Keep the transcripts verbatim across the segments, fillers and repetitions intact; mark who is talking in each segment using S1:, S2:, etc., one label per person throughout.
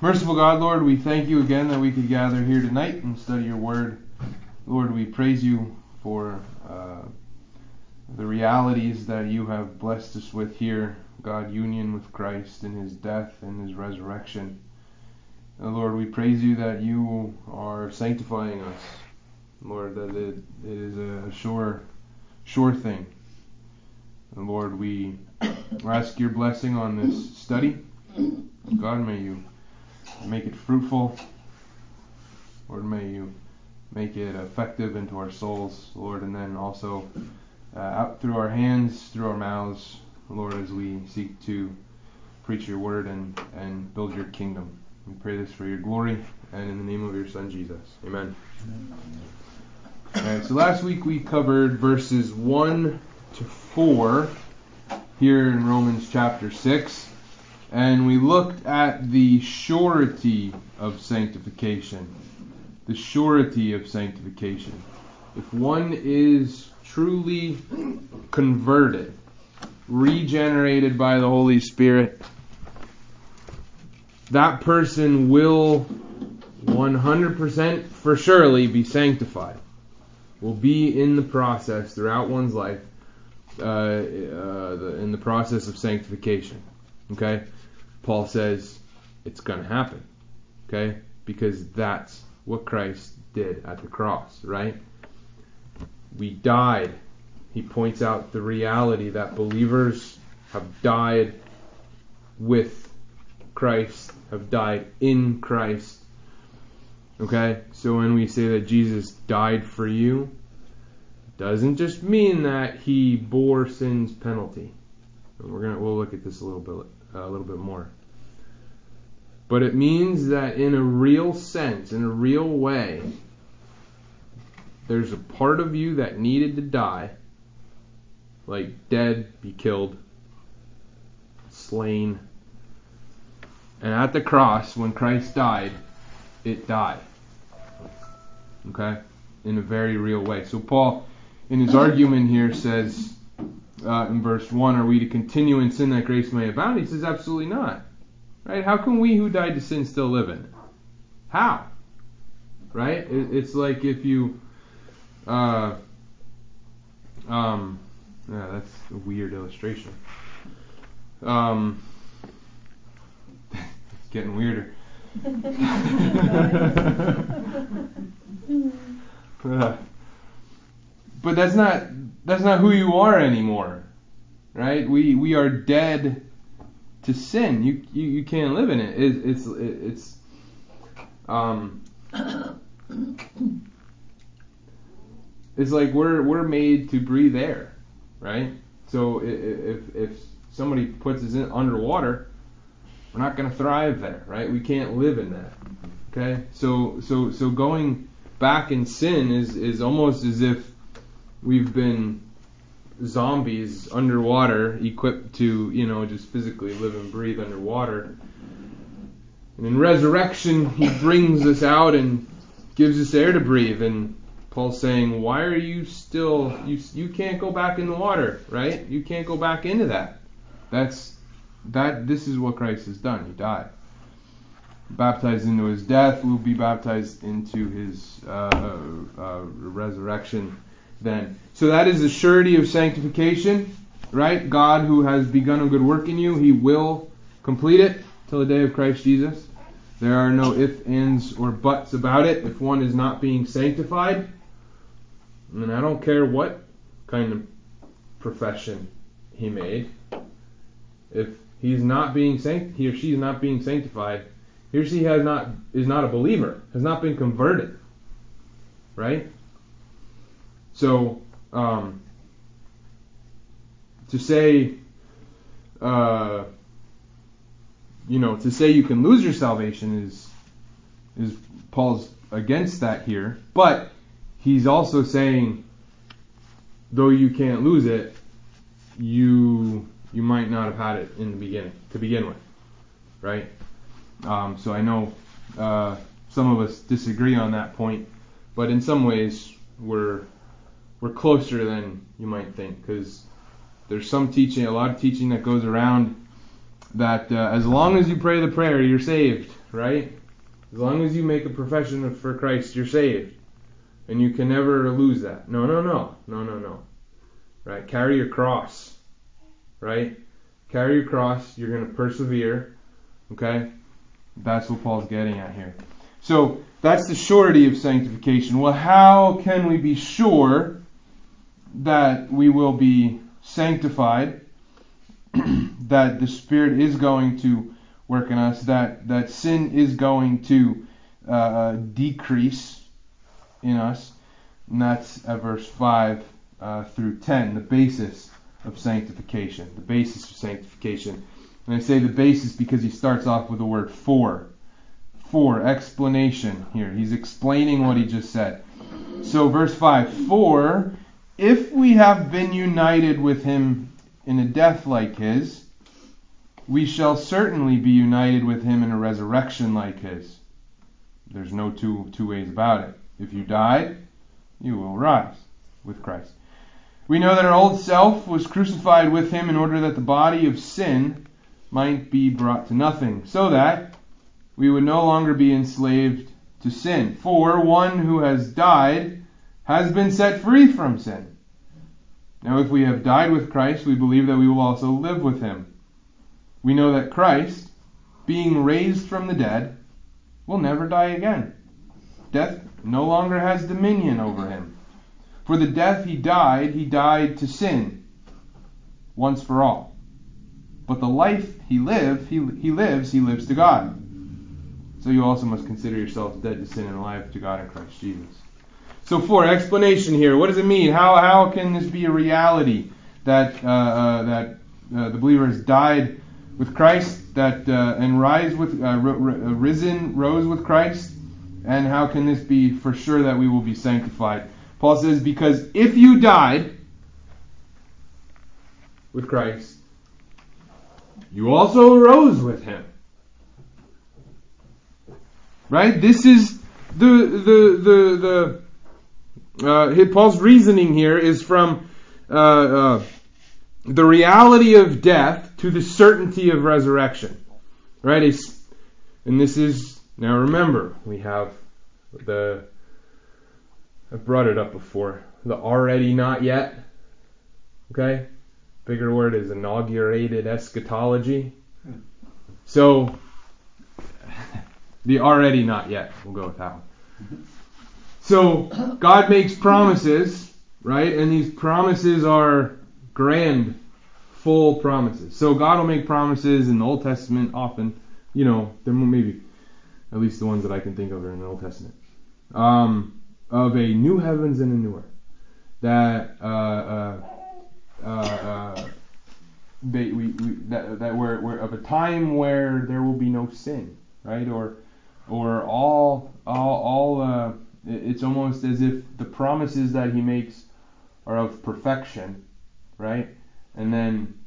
S1: Merciful God, Lord, we thank you again that we could gather here tonight and study your word. Lord, we praise you for uh, the realities that you have blessed us with here. God, union with Christ in his death and his resurrection. And Lord, we praise you that you are sanctifying us. Lord, that it, it is a sure, sure thing. And Lord, we ask your blessing on this study. God, may you make it fruitful. Lord, may you make it effective into our souls, Lord, and then also uh, out through our hands, through our mouths, Lord, as we seek to preach your word and, and build your kingdom. We pray this for your glory and in the name of your Son, Jesus. Amen. Amen. Alright, so last week we covered verses one to four here in Romans chapter six. And we looked at the surety of sanctification. The surety of sanctification. If one is truly converted, regenerated by the Holy Spirit, that person will one hundred percent for surely be sanctified. Will be in the process throughout one's life, uh, uh, the, in the process of sanctification. Okay? Paul says it's going to happen, okay? Because that's what Christ did at the cross, right? We died. He points out the reality that believers have died with Christ, have died in Christ, okay? So when we say that Jesus died for you, it doesn't just mean that he bore sin's penalty. We're gonna we'll look at this a little bit. A little bit more. But it means that in a real sense, in a real way, there's a part of you that needed to die, like dead, be killed, slain. And at the cross, when Christ died, it died. Okay? In a very real way. So Paul, in his argument here, says, Uh, in verse one, are we to continue in sin that grace may abound? He says, absolutely not. Right? How can we who died to sin still live in it? How? Right? It, it's like if you... Uh, um, yeah, that's a weird illustration. Um, it's getting weirder. uh, but that's not... That's not who you are anymore, right? We we are dead to sin. You you, you can't live in it. it it's it, it's um it's like we're we're made to breathe air, right? So if if somebody puts us in underwater, we're not going to thrive there, right? We can't live in that. Okay? So so so going back in sin is is almost as if we've been zombies underwater, equipped to, you know, just physically live and breathe underwater. And in resurrection, he brings us out and gives us air to breathe. And Paul's saying, why are you still, you you can't go back in the water, right? You can't go back into that. That's, that, this is what Christ has done. He died. Baptized into his death, we'll be baptized into his uh, uh, resurrection then. So that is the surety of sanctification, right? God, who has begun a good work in you, he will complete it till the day of Christ Jesus. There are no ifs, ands, or buts about it. If one is not being sanctified, and I don't care what kind of profession he made, if he's not being sanct- he or she is not being sanctified, he or she has not is not a believer, has not been converted, right? So, um, to say, uh, you know, to say you can lose your salvation is, is Paul's against that here. But he's also saying, though you can't lose it, you you might not have had it in the beginning to begin with, right? Um, so I know uh, some of us disagree on that point, but in some ways we're we're closer than you might think, because there's some teaching, a lot of teaching that goes around that uh, as long as you pray the prayer, you're saved, right? As long as you make a profession of, for Christ, you're saved. And you can never lose that. No, no, no. No, no, no. Right? Carry your cross. Right? Carry your cross. You're going to persevere. Okay? That's what Paul's getting at here. So, that's the surety of sanctification. Well, how can we be sure that we will be sanctified? That the Spirit is going to work in us, that, that sin is going to uh, decrease in us. And that's at verse five uh, through ten, the basis of sanctification. The basis of sanctification. And I say the basis because he starts off with the word for. For, explanation here. He's explaining what he just said. So verse five, for if we have been united with him in a death like his, we shall certainly be united with him in a resurrection like his. There's no two two ways about it. If you died, you will rise with Christ. We know that our old self was crucified with him in order that the body of sin might be brought to nothing, so that we would no longer be enslaved to sin. For one who has died has been set free from sin. Now if we have died with Christ, we believe that we will also live with him. We know that Christ, being raised from the dead, will never die again. Death no longer has dominion over him. For the death he died, he died to sin, once for all. But the life he lived, he, he lives, he lives to God. So you also must consider yourselves dead to sin and alive to God in Christ Jesus. So for explanation here, what does it mean? How how can this be a reality that uh, uh, that uh, the believer has died with Christ, that uh, and rise with uh, r- r- risen, rose with Christ, and how can this be for sure that we will be sanctified? Paul says, because if you died with Christ, you also rose with him. Right? This is the the the the uh, Paul's reasoning here is from uh, uh, the reality of death to the certainty of resurrection. Right? It's, and this is, now remember, we have the, I've brought it up before, the already not yet. Okay? Bigger word is inaugurated eschatology. So, the already not yet. We'll go with that one. So, God makes promises, right? And these promises are grand, full promises. So, God will make promises in the Old Testament often. You know, there maybe, at least the ones that I can think of are in the Old Testament. Um, of a new heavens and a new earth. That, uh, uh, uh, uh, they, we, we, that, that we're, we're of a time where there will be no sin, right? Or, or all, all, all, uh, it's almost as if the promises that he makes are of perfection, right? And then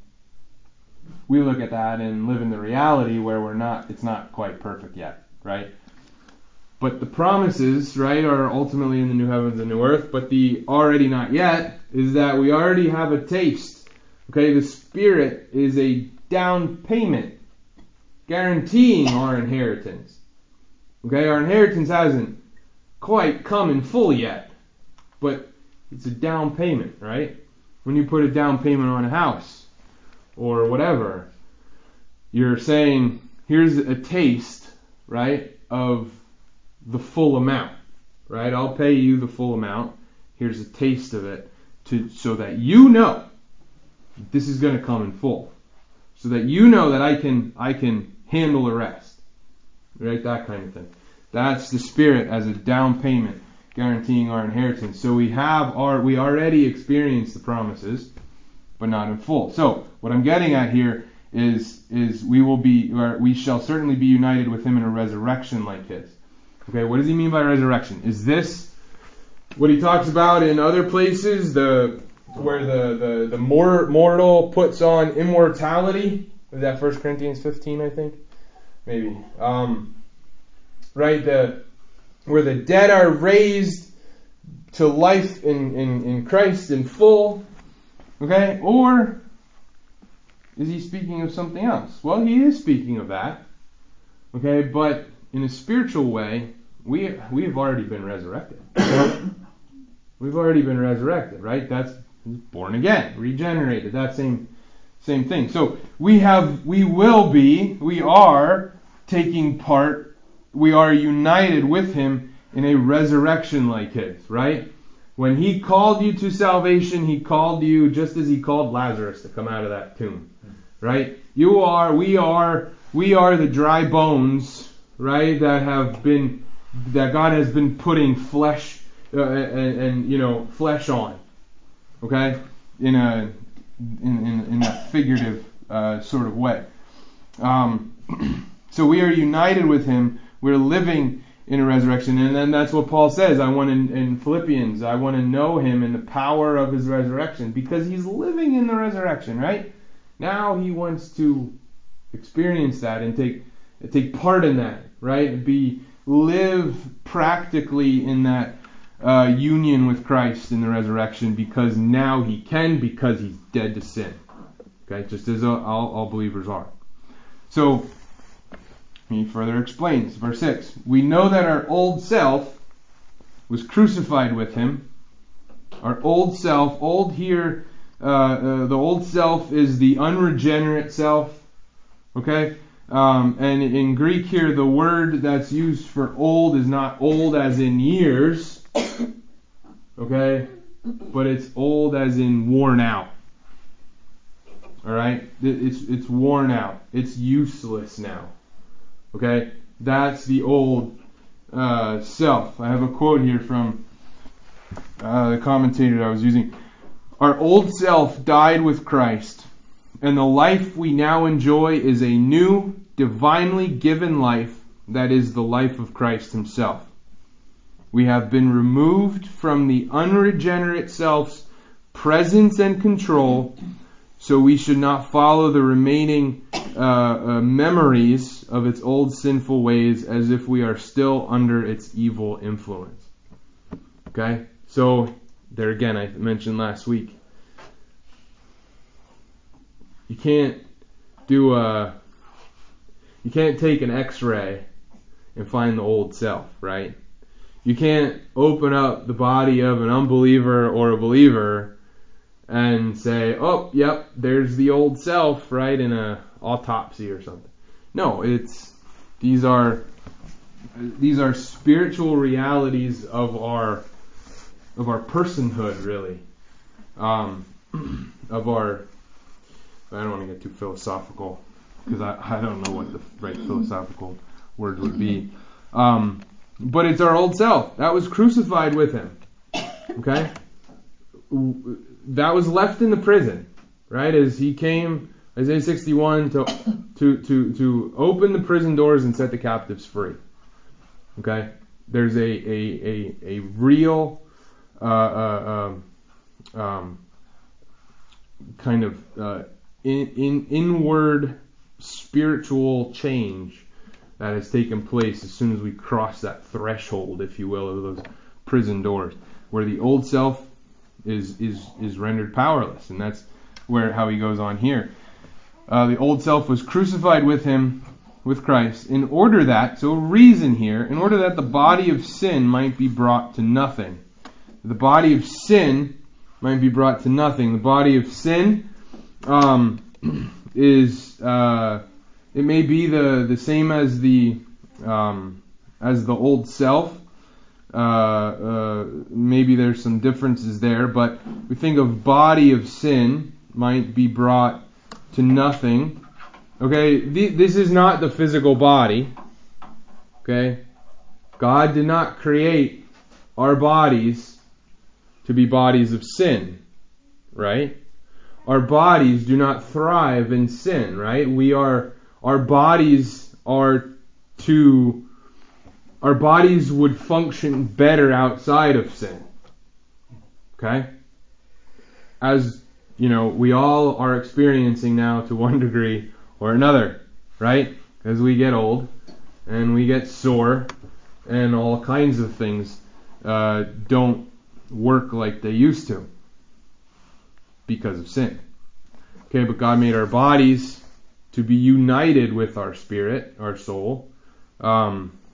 S1: we look at that and live in the reality where we're not, it's not quite perfect yet, right? But the promises, right, are ultimately in the new heavens and new earth, but the already not yet is that we already have a taste. Okay, the Spirit is a down payment guaranteeing our inheritance. Okay, our inheritance hasn't quite come in full yet, but it's a down payment, right? When you put a down payment on a house or whatever, you're saying, here's a taste, right, of the full amount, right? I'll pay you the full amount. Here's a taste of it, to so that you know this is going to come in full, so that you know that I can I can handle the rest, right? That kind of thing. That's the Spirit as a down payment guaranteeing our inheritance. So we have our we already experienced the promises, but not in full. So what I'm getting at here is is we will be or we shall certainly be united with him in a resurrection like his. Okay, what does he mean by resurrection? Is this what he talks about in other places, the where the the, the mor- mortal puts on immortality? Is that First Corinthians fifteen, I think? Maybe. Um, right, the where the dead are raised to life in, in, in Christ in full. Okay? Or is he speaking of something else? Well, he is speaking of that. Okay, but in a spiritual way, we we have already been resurrected. We've already been resurrected, right? That's born again, regenerated, that same same thing. So we have, we will be, we are taking part, we are united with Him in a resurrection like His, right? When He called you to salvation, He called you just as He called Lazarus to come out of that tomb, right? You are, we are, we are the dry bones, right, that have been, that God has been putting flesh uh, and, and, you know, flesh on, okay, in a in in, in a figurative uh, sort of way. Um, so we are united with Him. We're living in a resurrection, and then that's what Paul says. I want in, in Philippians, I want to know Him in the power of His resurrection, because He's living in the resurrection, right? Now He wants to experience that and take take part in that, right? Be live practically in that uh, union with Christ in the resurrection, because now He can, because He's dead to sin. Okay, just as all, all believers are. So He further explains, verse six, we know that our old self was crucified with Him. Our old self, old here, uh, uh, the old self is the unregenerate self. Okay? Um, and in Greek here, the word that's used for old is not old as in years. Okay? But it's old as in worn out. Alright? It's, it's worn out. It's useless now. Okay? That's the old uh, self. I have a quote here from uh, the commentator I was using. Our old self died with Christ, and the life we now enjoy is a new, divinely given life that is the life of Christ Himself. We have been removed from the unregenerate self's presence and control, so we should not follow the remaining uh, uh, memories of its old sinful ways as if we are still under its evil influence. Okay? So, there again, I mentioned last week, you can't do a, you can't take an x-ray and find the old self, right? You can't open up the body of an unbeliever or a believer and say, oh, yep, there's the old self, right, in a autopsy or something. No, it's, these are, these are spiritual realities of our, of our personhood, really. Um, of our, I don't want to get too philosophical, because I, I don't know what the right philosophical word would be. Um, but it's our old self. That was crucified with Him. Okay? That was left in the prison, right? As He came, Isaiah sixty-one, to to to to open the prison doors and set the captives free. Okay? There's a a a, a real uh, uh, um, um, kind of uh, in, in inward spiritual change that has taken place as soon as we cross that threshold, if you will, of those prison doors, where the old self is is is rendered powerless, and that's where how he goes on here. Uh, the old self was crucified with Him, with Christ, in order that, so reason here, in order that the body of sin might be brought to nothing. The body of sin might be brought to nothing. The body of sin um, is uh, it may be the, the same as the um, as the old self. Uh, uh, maybe there's some differences there, but we think of body of sin might be brought to nothing. Okay, th- this is not the physical body. Okay, God did not create our bodies to be bodies of sin, right? Our bodies do not thrive in sin, right? We are, our bodies are to, our bodies would function better outside of sin. Okay? As, you know, we all are experiencing now to one degree or another, right? As we get old and we get sore and all kinds of things uh, don't work like they used to because of sin. Okay, but God made our bodies to be united with our spirit, our soul, um,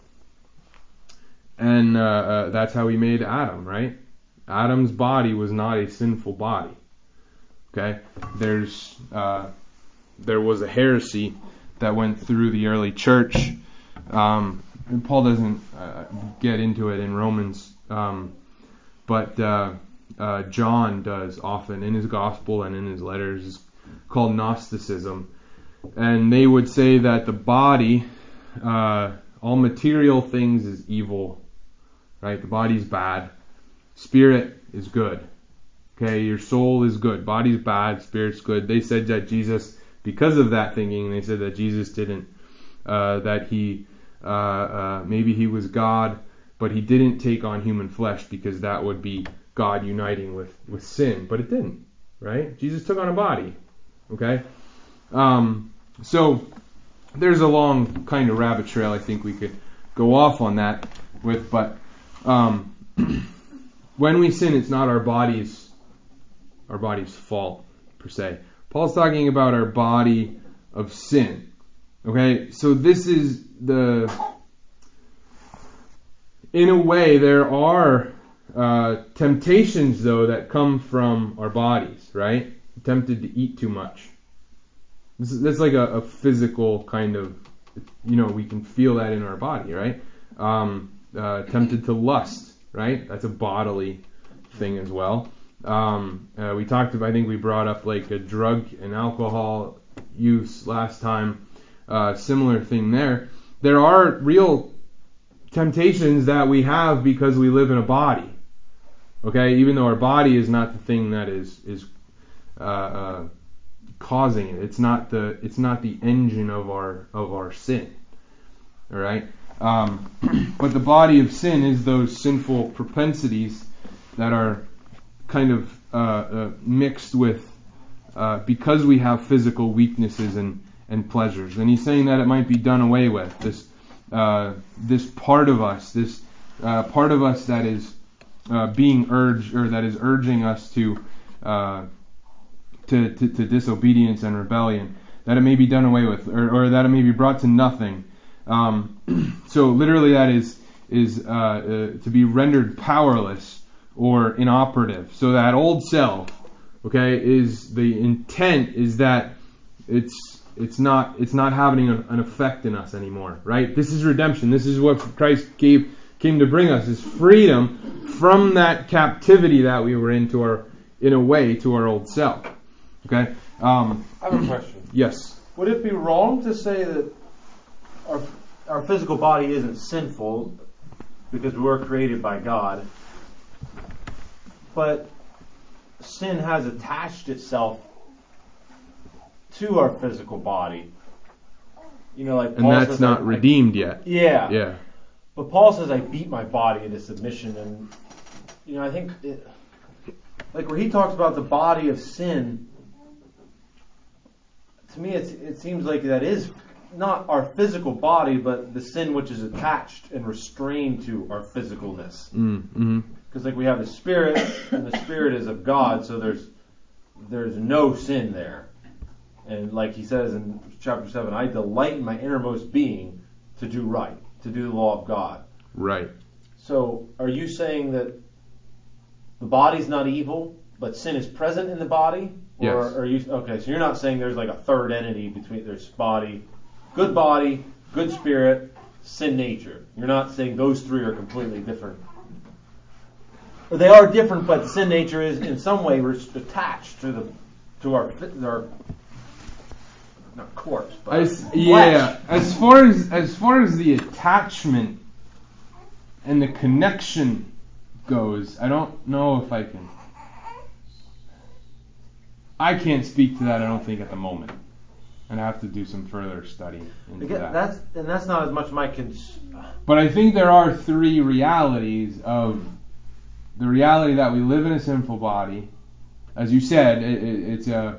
S1: and uh, uh, that's how he made Adam, right? Adam's body was not a sinful body. Okay, there's uh, there was a heresy that went through the early church, um, and Paul doesn't uh, get into it in Romans, um, but uh, uh, John does often in his gospel and in his letters. It's called Gnosticism, and they would say that the body, uh, all material things, is evil. Right? The body's bad. Spirit is good. Okay, your soul is good. Body's bad. Spirit's good. They said that Jesus, because of that thinking, they said that Jesus didn't, uh, that he, uh, uh, maybe he was God, but he didn't take on human flesh because that would be God uniting with, with sin. But it didn't. Right? Jesus took on a body. Okay? Um, so, there's a long kind of rabbit trail I think we could go off on that with, but Um, when we sin, it's not our body's our body's fault per se. Paul's talking about our body of sin. Okay, so this is the. In a way, there are uh, temptations though that come from our bodies, right? Tempted to eat too much. This is that's like a, a physical kind of, you know, we can feel that in our body, right? Um, Uh, tempted to lust, right? That's a bodily thing as well. Um, uh, we talked about, I think we brought up like a drug and alcohol use last time. Uh, similar thing there. There are real temptations that we have because we live in a body. Okay, even though our body is not the thing that is is uh, uh, causing it. It's not the it's not the engine of our of our sin. All right. Um, but the body of sin is those sinful propensities that are kind of uh, uh, mixed with, uh, because we have physical weaknesses and, and pleasures. And he's saying that it might be done away with. This uh, this part of us, this uh, part of us that is uh, being urged, or that is urging us to, uh, to, to to disobedience and rebellion, that it may be done away with, or, or that it may be brought to nothing. Um, so literally that is is uh, uh, to be rendered powerless or inoperative. So that old self, okay, is the intent is that it's it's not it's not having a, an effect in us anymore, right? This is redemption. This is what Christ gave came to bring us, is freedom from that captivity that we were in to our in a way to our old self. Okay. Um,
S2: I have a question.
S1: Yes.
S2: Would it be wrong to say that Our, our physical body isn't sinful because we were created by God, but sin has attached itself to our physical body? You know, like
S1: and
S2: Paul
S1: that's
S2: says,
S1: not
S2: I,
S1: redeemed
S2: I,
S1: yet.
S2: Yeah.
S1: Yeah.
S2: But Paul says, I beat my body into submission. And, you know, I think, it, like where he talks about the body of sin, to me it's, it seems like that is not our physical body, but the sin which is attached and restrained to our physicalness.
S1: Mm-hmm.
S2: Because like we have the Spirit, and the Spirit is of God, so there's there's no sin there. And like he says in chapter seven, I delight in my innermost being to do right, to do the law of God.
S1: Right.
S2: So are you saying that the body's not evil, but sin is present in the body? Or
S1: Yes.
S2: are you okay? So you're not saying there's like a third entity between there's body. Good body, good spirit, sin nature. You're not saying those three are completely different. Or they are different, but sin nature is in some way attached to the to our our not corpse, but
S1: as,
S2: flesh.
S1: Yeah. As far as as far as the attachment and the connection goes, I don't know if I can. I can't speak to that. I don't think at the moment. And I have to do some further study into
S2: Again,
S1: that.
S2: That's and that's not as much my cons.
S1: But I think there are three realities of the reality that we live in a sinful body. As you said, it, it, it's a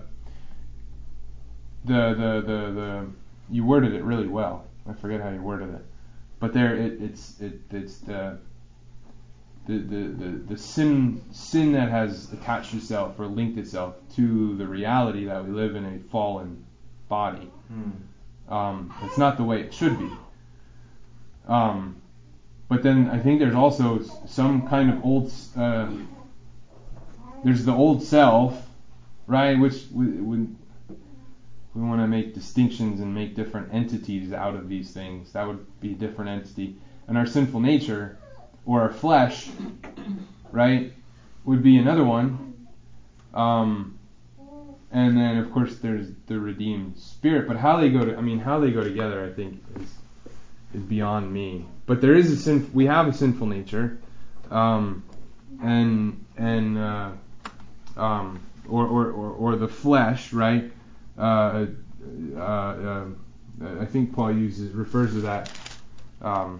S1: the, the the the you worded it really well. I forget how you worded it, but there it, it's it, it's the the, the the the sin sin that has attached itself or linked itself to the reality that we live in a fallen body.
S2: Hmm.
S1: Um, it's not the way it should be. Um, but then I think there's also some kind of old. Uh, there's the old self, right? Which we, we, we want to make distinctions and make different entities out of these things. That would be a different entity. And our sinful nature, or our flesh, right, would be another one. Um, and then, of course, there's the redeemed spirit. But how they go to, I mean, how they go together, I think, is is beyond me. But there is a sin. We have a sinful nature, um, and and uh, um, or, or or or the flesh, right? Uh, uh, uh, I think Paul uses refers to that. Um,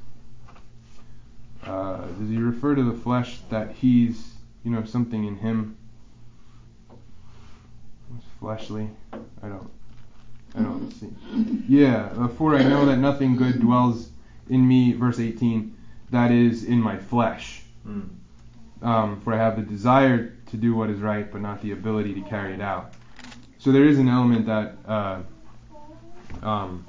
S1: uh, does he refer to the flesh that he's, you know, something in him? It's fleshly. I don't. I don't see. Yeah, for I know that nothing good dwells in me, verse eighteen, that is in my flesh. Mm. Um, for I have the desire to do what is right, but not the ability to carry it out. So there is an element that uh, um,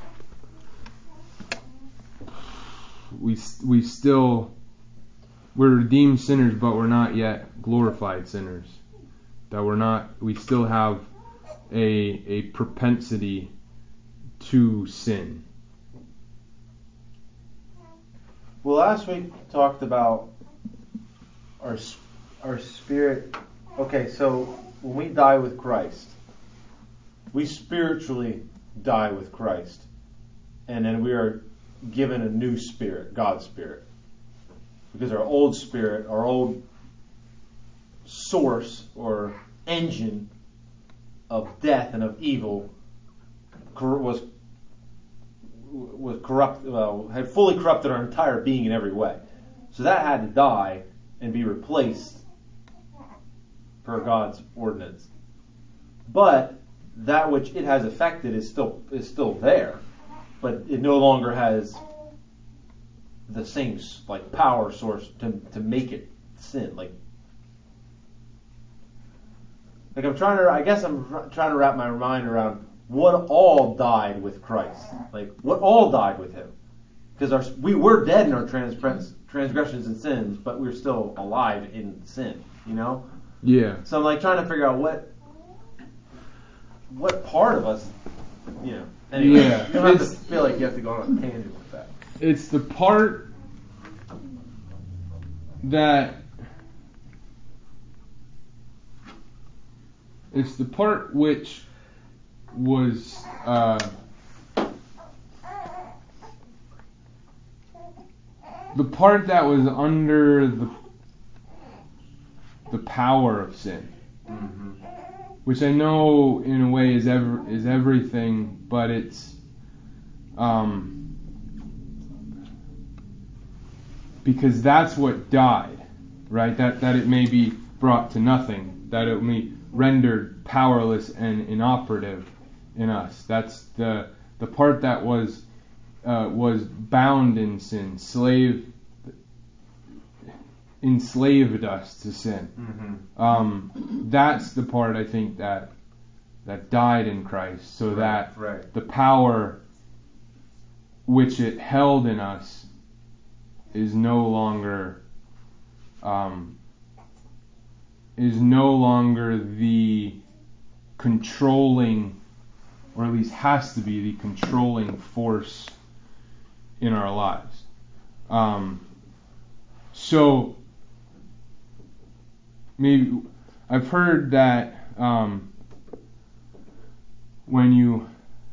S1: we we still we're redeemed sinners, but we're not yet glorified sinners. That we're not. We still have a a propensity to sin.
S2: Well, last week we talked about our our spirit. Okay, so when we die with Christ, we spiritually die with Christ, and then we are given a new spirit, God's spirit, because our old spirit, our old source or engine of death and of evil was was corrupt, well, had fully corrupted our entire being in every way. So that had to die and be replaced per God's ordinance. But that which it has affected is still is still there, but it no longer has the same like power source to to make it sin. Like, like I'm trying to, I guess I'm trying to wrap my mind around what all died with Christ. Like, what all died with Him. Because our we were dead in our transgress, transgressions and sins, but we're still alive in sin, you know?
S1: Yeah.
S2: So I'm like trying to figure out what what part of us, you know. Anyway,
S1: yeah.
S2: you don't have to feel like you have to go on a tangent with that.
S1: It's the part that it's the part which was uh, the part that was under the the power of sin, mm-hmm. which I know in a way is ever is everything, but it's um, because that's what died, right? That that it may be brought to nothing, that it may be rendered powerless and inoperative in us. That's the the part that was uh, was bound in sin, slave enslaved us to sin. Mm-hmm. Um, that's the part I think that that died in Christ, so
S2: right,
S1: that
S2: right.
S1: the power which it held in us is no longer um, is no longer the controlling, or at least has to be the controlling force in our lives. Um, so maybe I've heard that um, when you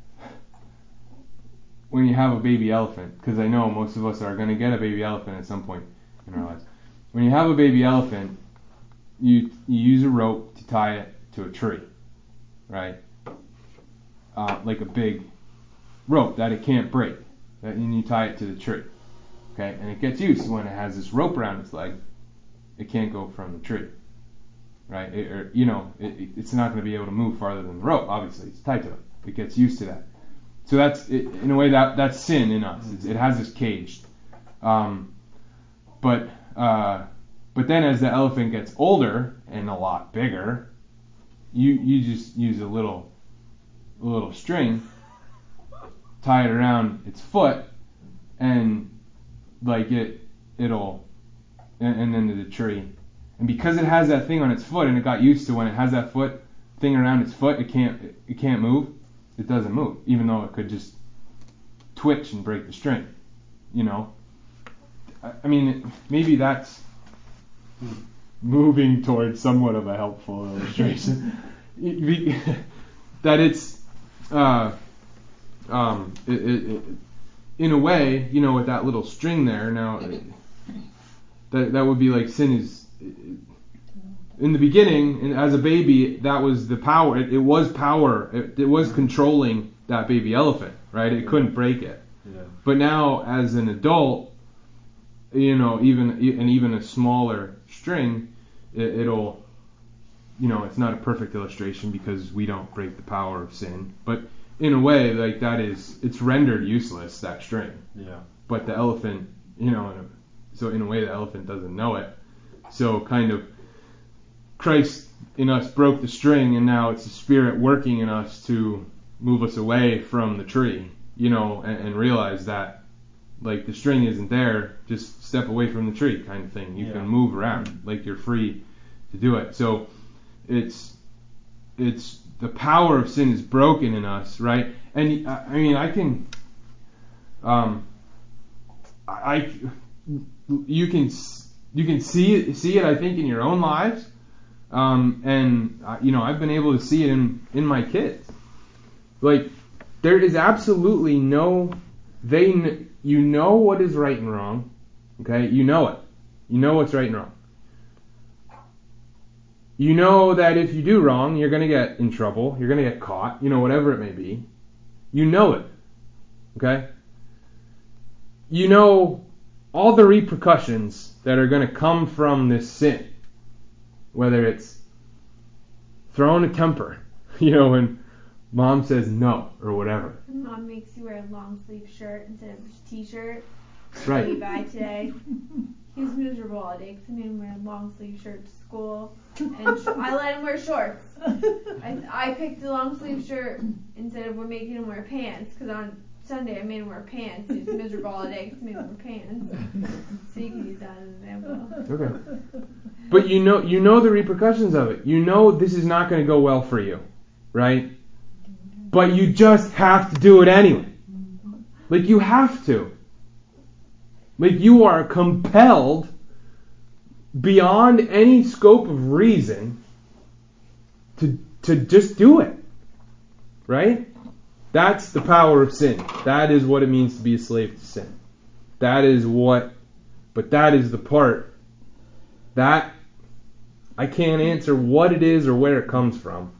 S1: when you have a baby elephant, because I know most of us are going to get a baby elephant at some point in our lives. When you have a baby elephant, you you use a rope to tie it to a tree, right? Uh, like a big rope that it can't break, and you tie it to the tree, okay? And it gets used when it has this rope around its leg, it can't go from the tree, right? It, or, you know, it, it's not going to be able to move farther than the rope. Obviously, it's tied to it. It gets used to that. So that's it, in a way that that's sin in us. It's, it has us caged. Um, but uh, but then as the elephant gets older and a lot bigger, you you just use a little a little string, tie it around its foot, and like it, it'll, and, and then to the tree. And because it has that thing on its foot, and it got used to when it has that foot thing around its foot, it can't, it, it can't move. It doesn't move, even though it could just twitch and break the string. You know, I, I mean, maybe that's moving towards somewhat of a helpful illustration. That it's, uh, um, it, it, it, in a way, you know, with that little string there. Now, that that would be like sin is. In the beginning, and as a baby, that was the power. It, it was power. It, it was controlling that baby elephant, right? It couldn't break it.
S2: Yeah.
S1: But now, as an adult, you know, even and even a smaller string, it, it'll, you know, it's not a perfect illustration because we don't break the power of sin. But in a way, like that is, it's rendered useless, that string.
S2: Yeah.
S1: But the elephant, you know, so in a way, the elephant doesn't know it. So kind of, Christ in us broke the string, and now it's the Spirit working in us to move us away from the tree, you know, and, and realize that, like, the string isn't there, just step away from the tree kind of thing. You
S2: Yeah.
S1: can move around, like you're free to do it. So it's it's the power of sin is broken in us, right? And I mean, I can, um, I, you can you can see it, see it, I think, in your own lives. Um, and, uh, you know, I've been able to see it in, in my kids. Like, there is absolutely no, they, kn- you know what is right and wrong, okay? You know it. You know what's right and wrong. You know that if you do wrong, you're going to get in trouble, you're going to get caught, you know, whatever it may be. You know it, okay? You know all the repercussions that are going to come from this sin. Whether it's throwing a temper, you know, when mom says no or whatever.
S3: Mom makes you wear a long sleeve shirt instead of a t-shirt.
S1: Right.
S3: He buy today. He was miserable all day because I made him wear a long sleeve shirt to school, and sh- I let him wear shorts. I, I picked the long sleeve shirt instead of making him wear pants because on Sunday I made him wear pants. He was miserable all day because I made him wear pants. So you can use that as an example.
S1: Okay. But you know, you know the repercussions of it. You know this is not going to go well for you, right? But you just have to do it anyway. Like you have to. Like you are compelled beyond any scope of reason to to just do it, right? That's the power of sin. That is what it means to be a slave to sin. That is what, but that is the part that I can't answer what it is or where it comes from.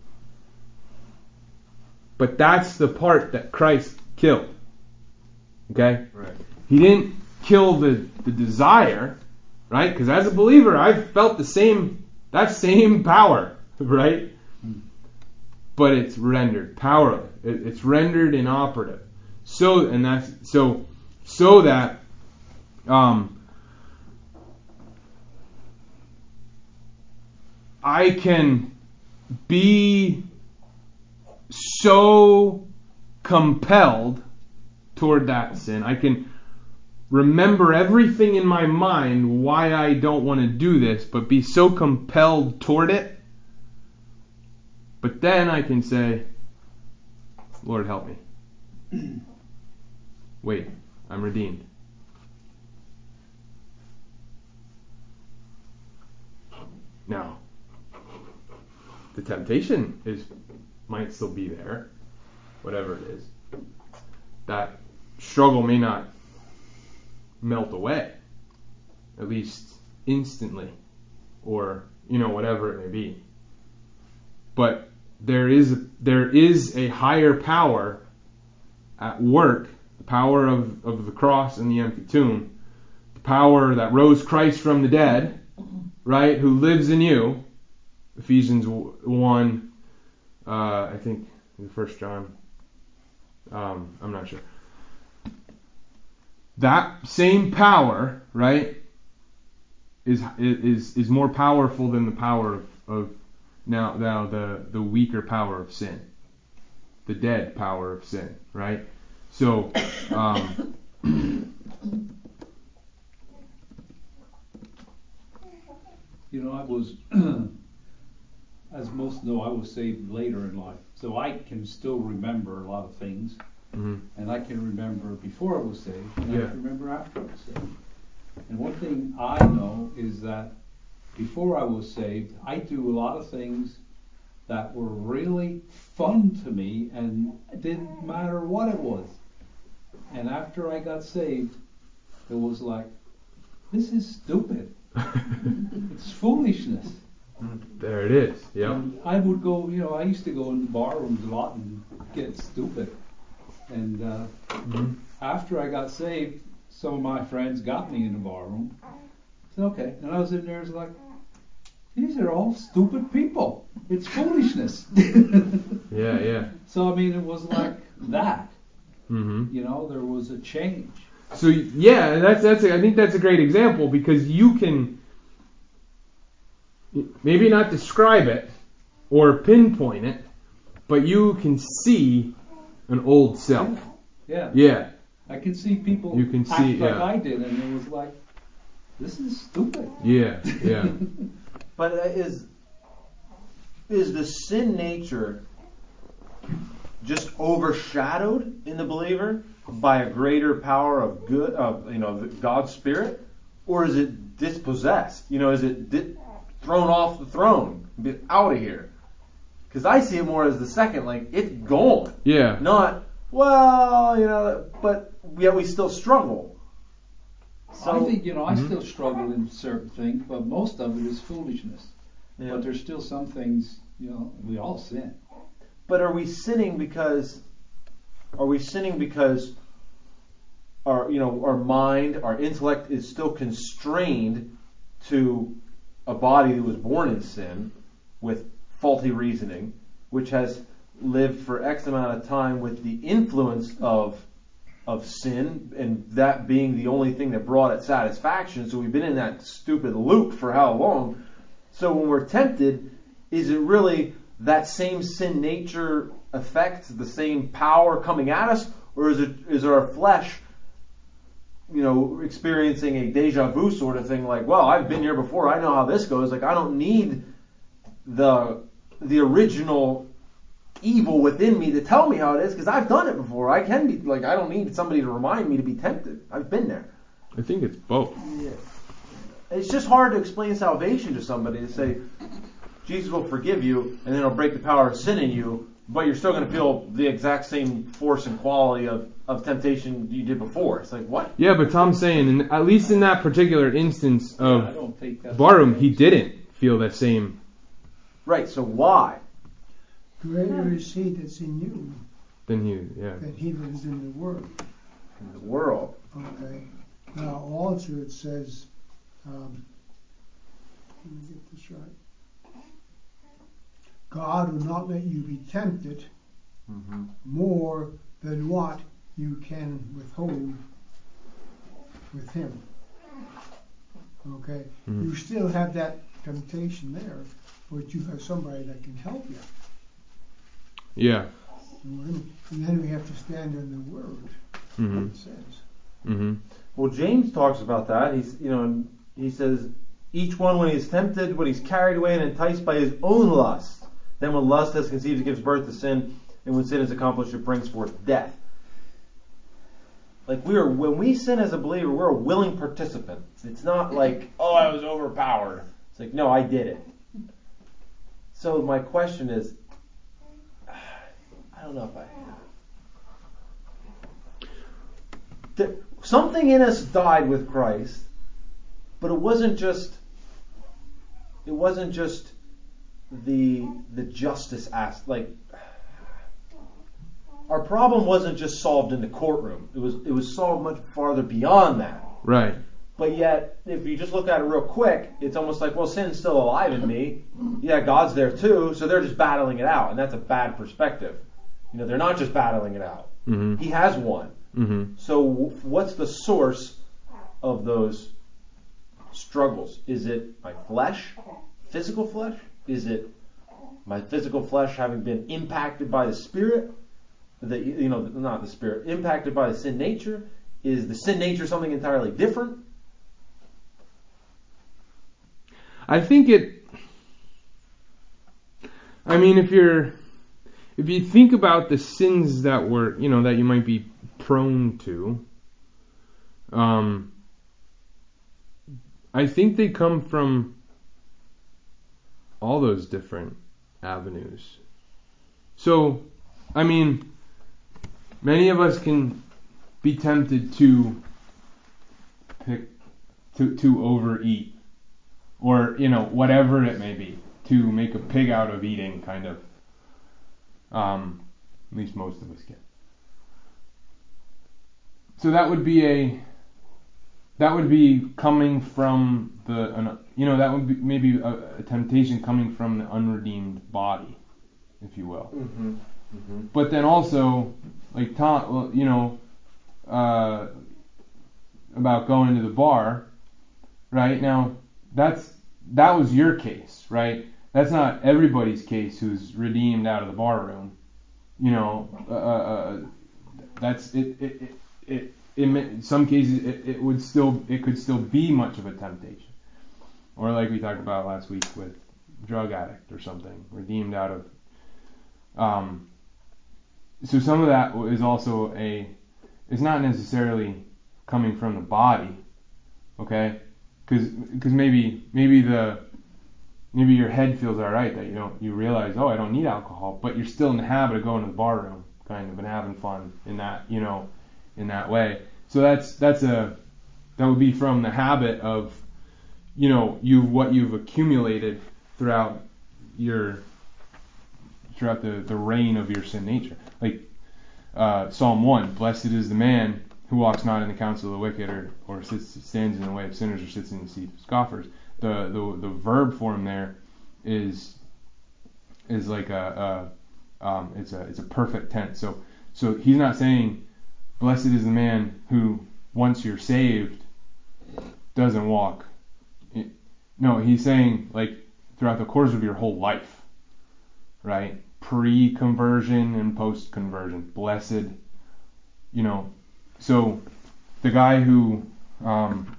S1: But that's the part that Christ killed. Okay?
S2: Right.
S1: He didn't kill the, the desire, right? Because as a believer, I've felt the same, that same power, right? But it's rendered powerless. It, it's rendered inoperative. So, and that's, so, so that, um, I can be so compelled toward that sin. I can remember everything in my mind why I don't want to do this, but be so compelled toward it. But then I can say, Lord, help me. Wait, I'm redeemed. Now, the temptation is might still be there, whatever it is. That struggle may not melt away, at least instantly, or you know whatever it may be. But there is there is a higher power at work, the power of, of the cross and the empty tomb, the power that rose Christ from the dead, right? Who lives in you. Ephesians one. Uh, I think First John. Um, I'm not sure. That same power, right, is is is more powerful than the power of, of now now the the weaker power of sin, the dead power of sin, right? So, um,
S4: You know, I was, as most know, I was saved later in life. So I can still remember a lot of things.
S1: Mm-hmm.
S4: And I can remember before I was saved, and
S1: Yeah.
S4: I can remember after I was saved. And one thing I know is that before I was saved, I do a lot of things that were really fun to me, and it didn't matter what it was. And after I got saved, it was like, this is stupid. It's foolishness.
S1: There it is. Yep.
S4: And I would go, you know, I used to go in the bar rooms a lot and get stupid. And uh,
S1: Mm-hmm.
S4: after I got saved, some of my friends got me in the bar room. I said, okay. And I was in there, it's like, these are all stupid people. It's foolishness.
S1: Yeah, yeah.
S4: So, I mean, it was like that.
S1: Mm-hmm.
S4: You know, there was a change.
S1: So yeah, that's that's a, I think that's a great example, because you can maybe not describe it or pinpoint it, but you can see an old self.
S4: Yeah.
S1: Yeah.
S4: I can see people
S1: You can
S4: act
S1: see,
S4: like
S1: yeah.
S4: I did, and it was like, this is stupid.
S1: Yeah. Yeah.
S2: But uh, is is the sin nature just overshadowed in the believer by a greater power of good, of you know, God's Spirit, or is it dispossessed? You know, is it di- thrown off the throne, be out of here? Because I see it more as the second, like it's gone.
S1: Yeah.
S2: Not well, you know, but yet we still struggle. So
S4: I think, you know, I
S1: Mhm.
S4: still struggle in certain things, but most of it is foolishness.
S2: yeah.
S4: But there's still some things, you know, we all sin.
S2: But are we sinning because are we sinning because our you know our mind, our intellect is still constrained to a body that was born in sin with faulty reasoning, which has lived for X amount of time with the influence of of sin, and that being the only thing that brought it satisfaction. So we've been in that stupid loop for how long? So when we're tempted, is it really that same sin nature effect, the same power coming at us, or is it is our flesh, you know, experiencing a deja vu sort of thing? Like, well, I've been here before, I know how this goes. Like, I don't need the the original evil within me to tell me how it is, because I've done it before. I can be like, I don't need somebody to remind me to be tempted. I've been there.
S1: I think it's both.
S2: Yeah. It's just hard to explain salvation to somebody to say Jesus will forgive you, and then it'll break the power of sin in you, but you're still going to feel the exact same force and quality of, of temptation you did before. It's like, what?
S1: Yeah, but Tom's saying, in, at least in that particular instance
S4: Yeah, I
S1: of
S4: don't take that.
S1: Barham, he didn't feel that same.
S2: Right, so why?
S5: Greater is he that's in you
S1: Than he, yeah.
S5: than he that is in the world.
S2: In the world.
S5: Okay. Now also it says, um, let me get this right. God will not let you be tempted
S2: Mm-hmm.
S5: more than what you can withhold with him. Okay.
S1: Mhm.
S5: You still have that temptation there, but you have somebody that can help you.
S1: Yeah.
S5: You know what I mean? And then we have to stand on the word.
S1: Mm-hmm.
S5: It says.
S1: Mm-hmm.
S2: Well, James talks about that. He's, you know, he says, each one when he is tempted, when he's carried away and enticed by his own lust, then when lust has conceived, it gives birth to sin, and when sin is accomplished, it brings forth death. Like we are, when we sin as a believer, we're a willing participant. It's not like, oh, I was overpowered. It's like, no, I did it. So my question is, I don't know if I have. Something in us died with Christ, but it wasn't just it wasn't just the the justice aspect. Like our problem wasn't just solved in the courtroom. It was it was solved much farther beyond that.
S1: Right.
S2: But yet, if you just look at it real quick, it's almost like, well, sin's still alive in me. Yeah, God's there too, so they're just battling it out, and that's a bad perspective. You know, they're not just battling it out.
S1: Mm-hmm.
S2: He has won.
S1: Mm-hmm.
S2: So what's the source of those struggles? Is it my flesh, physical flesh? Is it my physical flesh having been impacted by the Spirit? The, you know, not the Spirit, impacted by the sin nature? Is the sin nature something entirely different?
S1: I think it, I mean, if you're, if you think about the sins that were, you know, that you might be prone to, um, I think they come from all those different avenues. So, I mean, many of us can be tempted to pick, to, to overeat, or, you know, whatever it may be, to make a pig out of eating, kind of. Um, at least most of us get. So that would be a, that would be coming from the, an, you know, that would be maybe a, a temptation coming from the unredeemed body, if you will.
S2: Mm-hmm. Mm-hmm.
S1: But then also, like Tom, well, you know, uh, about going to the bar, right? Now, that's that was your case, right? That's not everybody's case who's redeemed out of the bar room. You know, uh, uh, that's it. It, it, it, it in some cases, it, it would still, it could still be much of a temptation, or like we talked about last week with drug addict or something, redeemed out of. Um, so some of that is also a, it's not necessarily coming from the body, okay? Because because maybe maybe the maybe your head feels all right that you don't you realize, oh, I don't need alcohol, but you're still in the habit of going to the bar room, kind of, and having fun in that, you know, in that way. So that's that's a that would be from the habit of, you know, you what you've accumulated throughout your throughout the, the reign of your sin nature. Like uh, Psalm one, blessed is the man who walks not in the counsel of the wicked, or, or sits, stands in the way of sinners, or sits in the seat of scoffers. The the the verb form there is is like a, a um, it's a it's a perfect tense. So so he's not saying blessed is the man who once you're saved doesn't walk. It, no, he's saying like throughout the course of your whole life, right? Pre-conversion and post-conversion, blessed, you know. So the guy who um,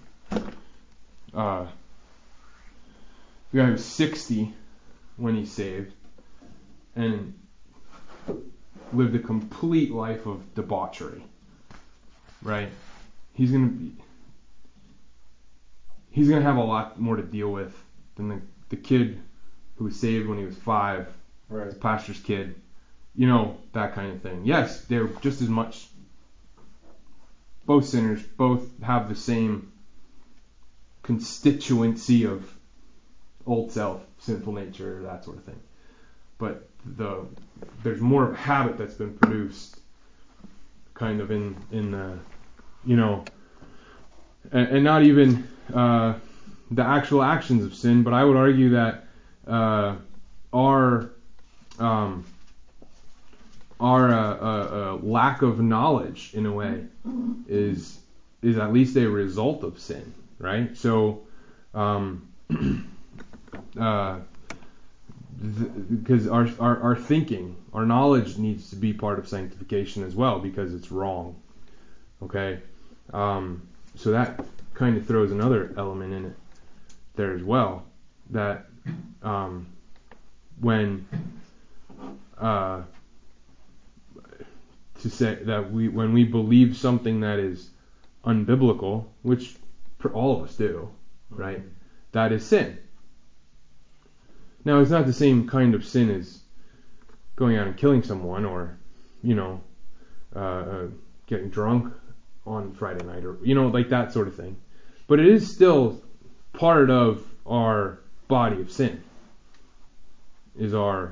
S1: uh, the guy who's sixty when he's saved and lived a complete life of debauchery, right? He's gonna be he's gonna have a lot more to deal with than the the kid who was saved when he was five,
S2: right?
S1: The pastor's kid, you know, that kind of thing. Yes, they're just as much. Both sinners, both have the same constituency of old self, sinful nature, that sort of thing. But the there's more of a habit that's been produced, kind of in in the, you know, and, and not even uh, the actual actions of sin. But I would argue that uh, our um, our uh, uh, uh, lack of knowledge, in a way, is is at least a result of sin, right? So, um, uh, th- because our, our our thinking, our knowledge needs to be part of sanctification as well, because it's wrong. Okay, um, so that kind of throws another element in it there as well. That um, when uh, to say that we when we believe something that is unbiblical, which all of us do, right? That is sin. Now, it's not the same kind of sin as going out and killing someone, or, you know, uh, uh, getting drunk on Friday night, or, you know, like that sort of thing. But it is still part of our body of sin. Is our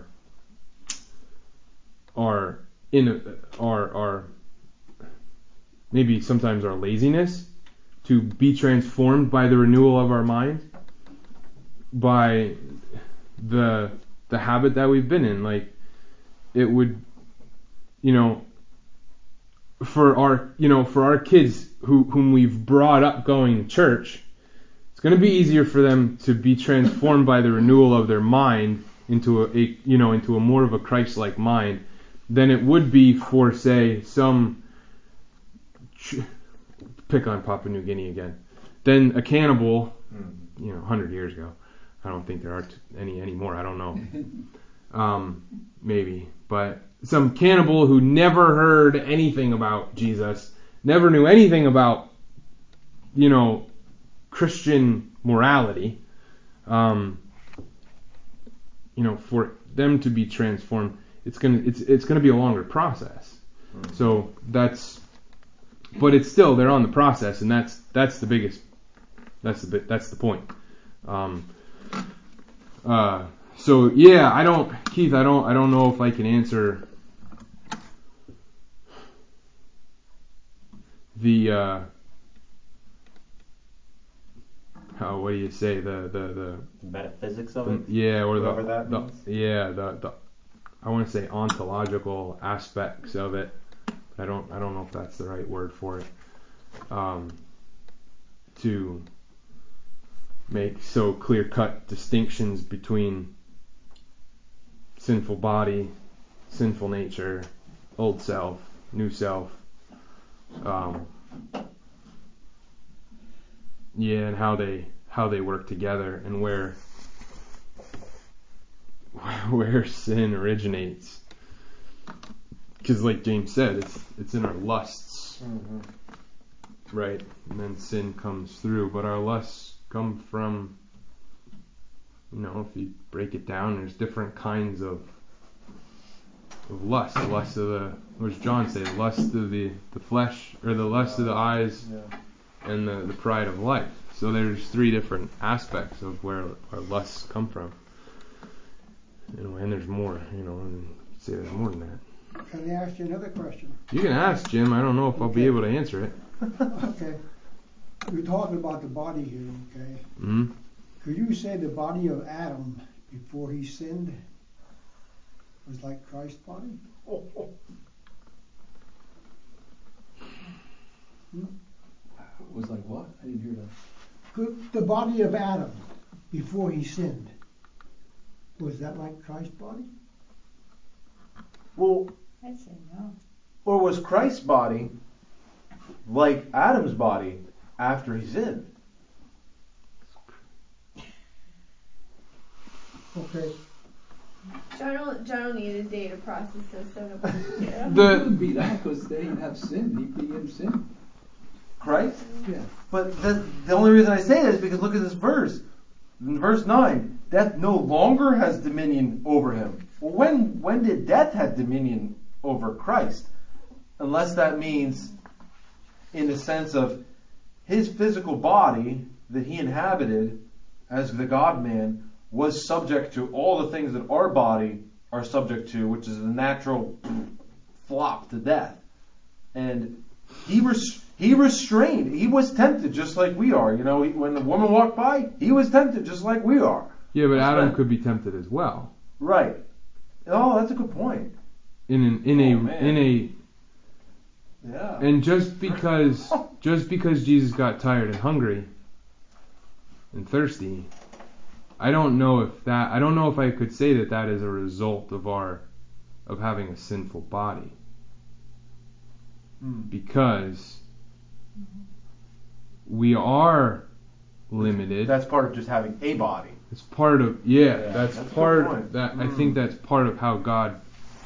S1: our in our our maybe sometimes our laziness to be transformed by the renewal of our mind, by the the habit that we've been in. Like, it would, you know, for our you know for our kids who whom we've brought up going to church, it's going to be easier for them to be transformed by the renewal of their mind into a, a you know into a more of a Christ-like mind than it would be for, say, some pick on Papua New Guinea again, than a cannibal, you know, a hundred years ago, I don't think there are t- any anymore. I don't know. Um, maybe, but some cannibal who never heard anything about Jesus, never knew anything about, you know, Christian morality. Um, you know, for them to be transformed, it's gonna it's it's gonna be a longer process. Mm-hmm. So that's, but it's still they're on the process, and that's that's the biggest. That's the bit. That's the point. Um, uh, so yeah, I don't, Keith. I don't. I don't know if I can answer the. Uh, how? What do you say? The the the
S2: metaphysics of
S1: the,
S2: it.
S1: Yeah, or the,
S2: that
S1: the
S2: means.
S1: yeah the the. I want to say ontological aspects of it. I don't. I don't know if that's the right word for it. Um, to make so clear-cut distinctions between sinful body, sinful nature, old self, new self. Um, yeah, and how they how they work together, and where where sin originates. Because, like James said, it's it's in our lusts,
S2: mm-hmm.
S1: right? And then sin comes through, but our lusts come from, you know, if you break it down, there's different kinds of of lust. The lust of the, what does John say? The lust of the, the flesh, or the lust of the eyes,
S2: yeah.
S1: and the, the pride of life. So there's three different aspects of where our lusts come from. You know, and there's more, you know, and you'd say there's more than that.
S5: Can I ask you another question?
S1: You can ask, Jim. I don't know if I'll be able to answer it.
S5: Okay. You're talking about the body here, okay?
S1: Mm-hmm.
S5: Could you say the body of Adam before he sinned was like Christ's body?
S2: Oh, oh.
S5: Hmm?
S4: It was like what? I didn't hear that.
S5: Could the body of Adam before he sinned, was that like Christ's body?
S2: Well,
S6: I'd say no.
S2: or was Christ's body like Adam's body after he sinned?
S5: Okay.
S3: John will, John will need a day to process this. So
S4: It
S3: yeah.
S1: The
S4: couldn't be that because they didn't have sin. He began sin.
S2: Christ?
S4: Yeah.
S2: But the, the only reason I say that is because look at this verse. In verse nine, death no longer has dominion over him. Well, when when did death have dominion over Christ? Unless that means in the sense of his physical body that he inhabited as the God-man was subject to all the things that our body are subject to, which is the natural flop to death. And he res- he restrained. He was tempted just like we are. You know, he, when the woman walked by, he was tempted just like we are.
S1: yeah, but
S2: That's
S1: Adam
S2: right.
S1: could be tempted as well.
S2: Right. Oh, that's a good point.
S1: In an in
S2: Oh,
S1: a
S2: man.
S1: in a
S2: Yeah.
S1: and just because just because Jesus got tired and hungry and thirsty, I don't know if that I don't know if I could say that that is a result of our of having a sinful body,
S2: Hmm.
S1: because we are limited.
S2: That's part of just having a body.
S1: It's part of yeah.
S2: Yeah,
S1: that's,
S2: that's a good
S1: part
S2: point.
S1: that I
S2: Mm.
S1: think that's part of how God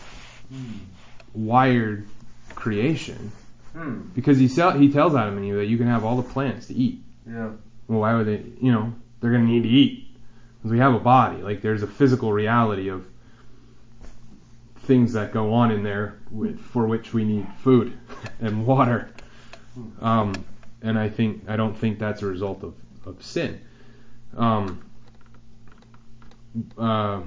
S1: wired creation,
S2: Hmm.
S1: because he sell, he tells Adam and Eve that you can have all the plants to eat.
S2: Yeah.
S1: Well, why would they? You know, they're going to need to eat because we have a body. Like there's a physical reality of things that go on in there with, for which we need food and water. Um, and I think I don't think that's a result of, of sin. Um, uh,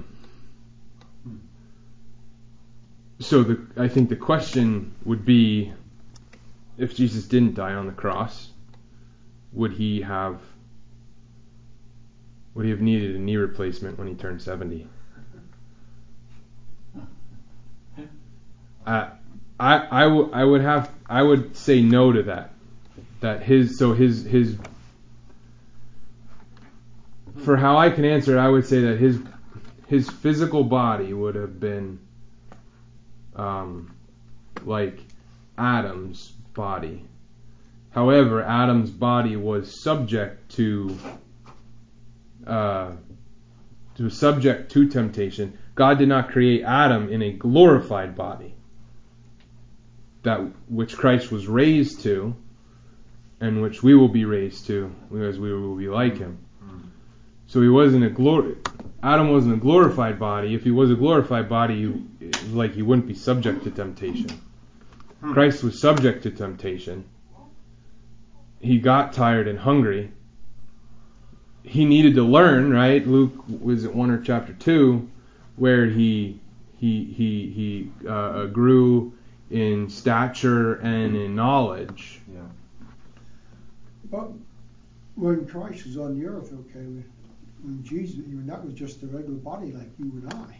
S1: so the I think the question would be, if Jesus didn't die on the cross, would he have would he have needed a knee replacement when he turned seventy? Uh, I I, w- I would have I would say no to that. That his so his his for how I can answer it, I would say that his his physical body would have been um, like Adam's body. However, Adam's body was subject to uh, was subject to temptation. God did not create Adam in a glorified body, that which Christ was raised to, and which we will be raised to, as we will be like him. So he wasn't a glor- Adam wasn't a glorified body. If he was a glorified body, he, it was like he wouldn't be subject to temptation. Hmm. Christ was subject to temptation. He got tired and hungry. He needed to learn, right? Luke, was it one or chapter two, where he he he he uh, grew in stature and in knowledge.
S2: Yeah.
S5: But when Christ was on the earth, okay, when Jesus, even that was just a regular body like you and I.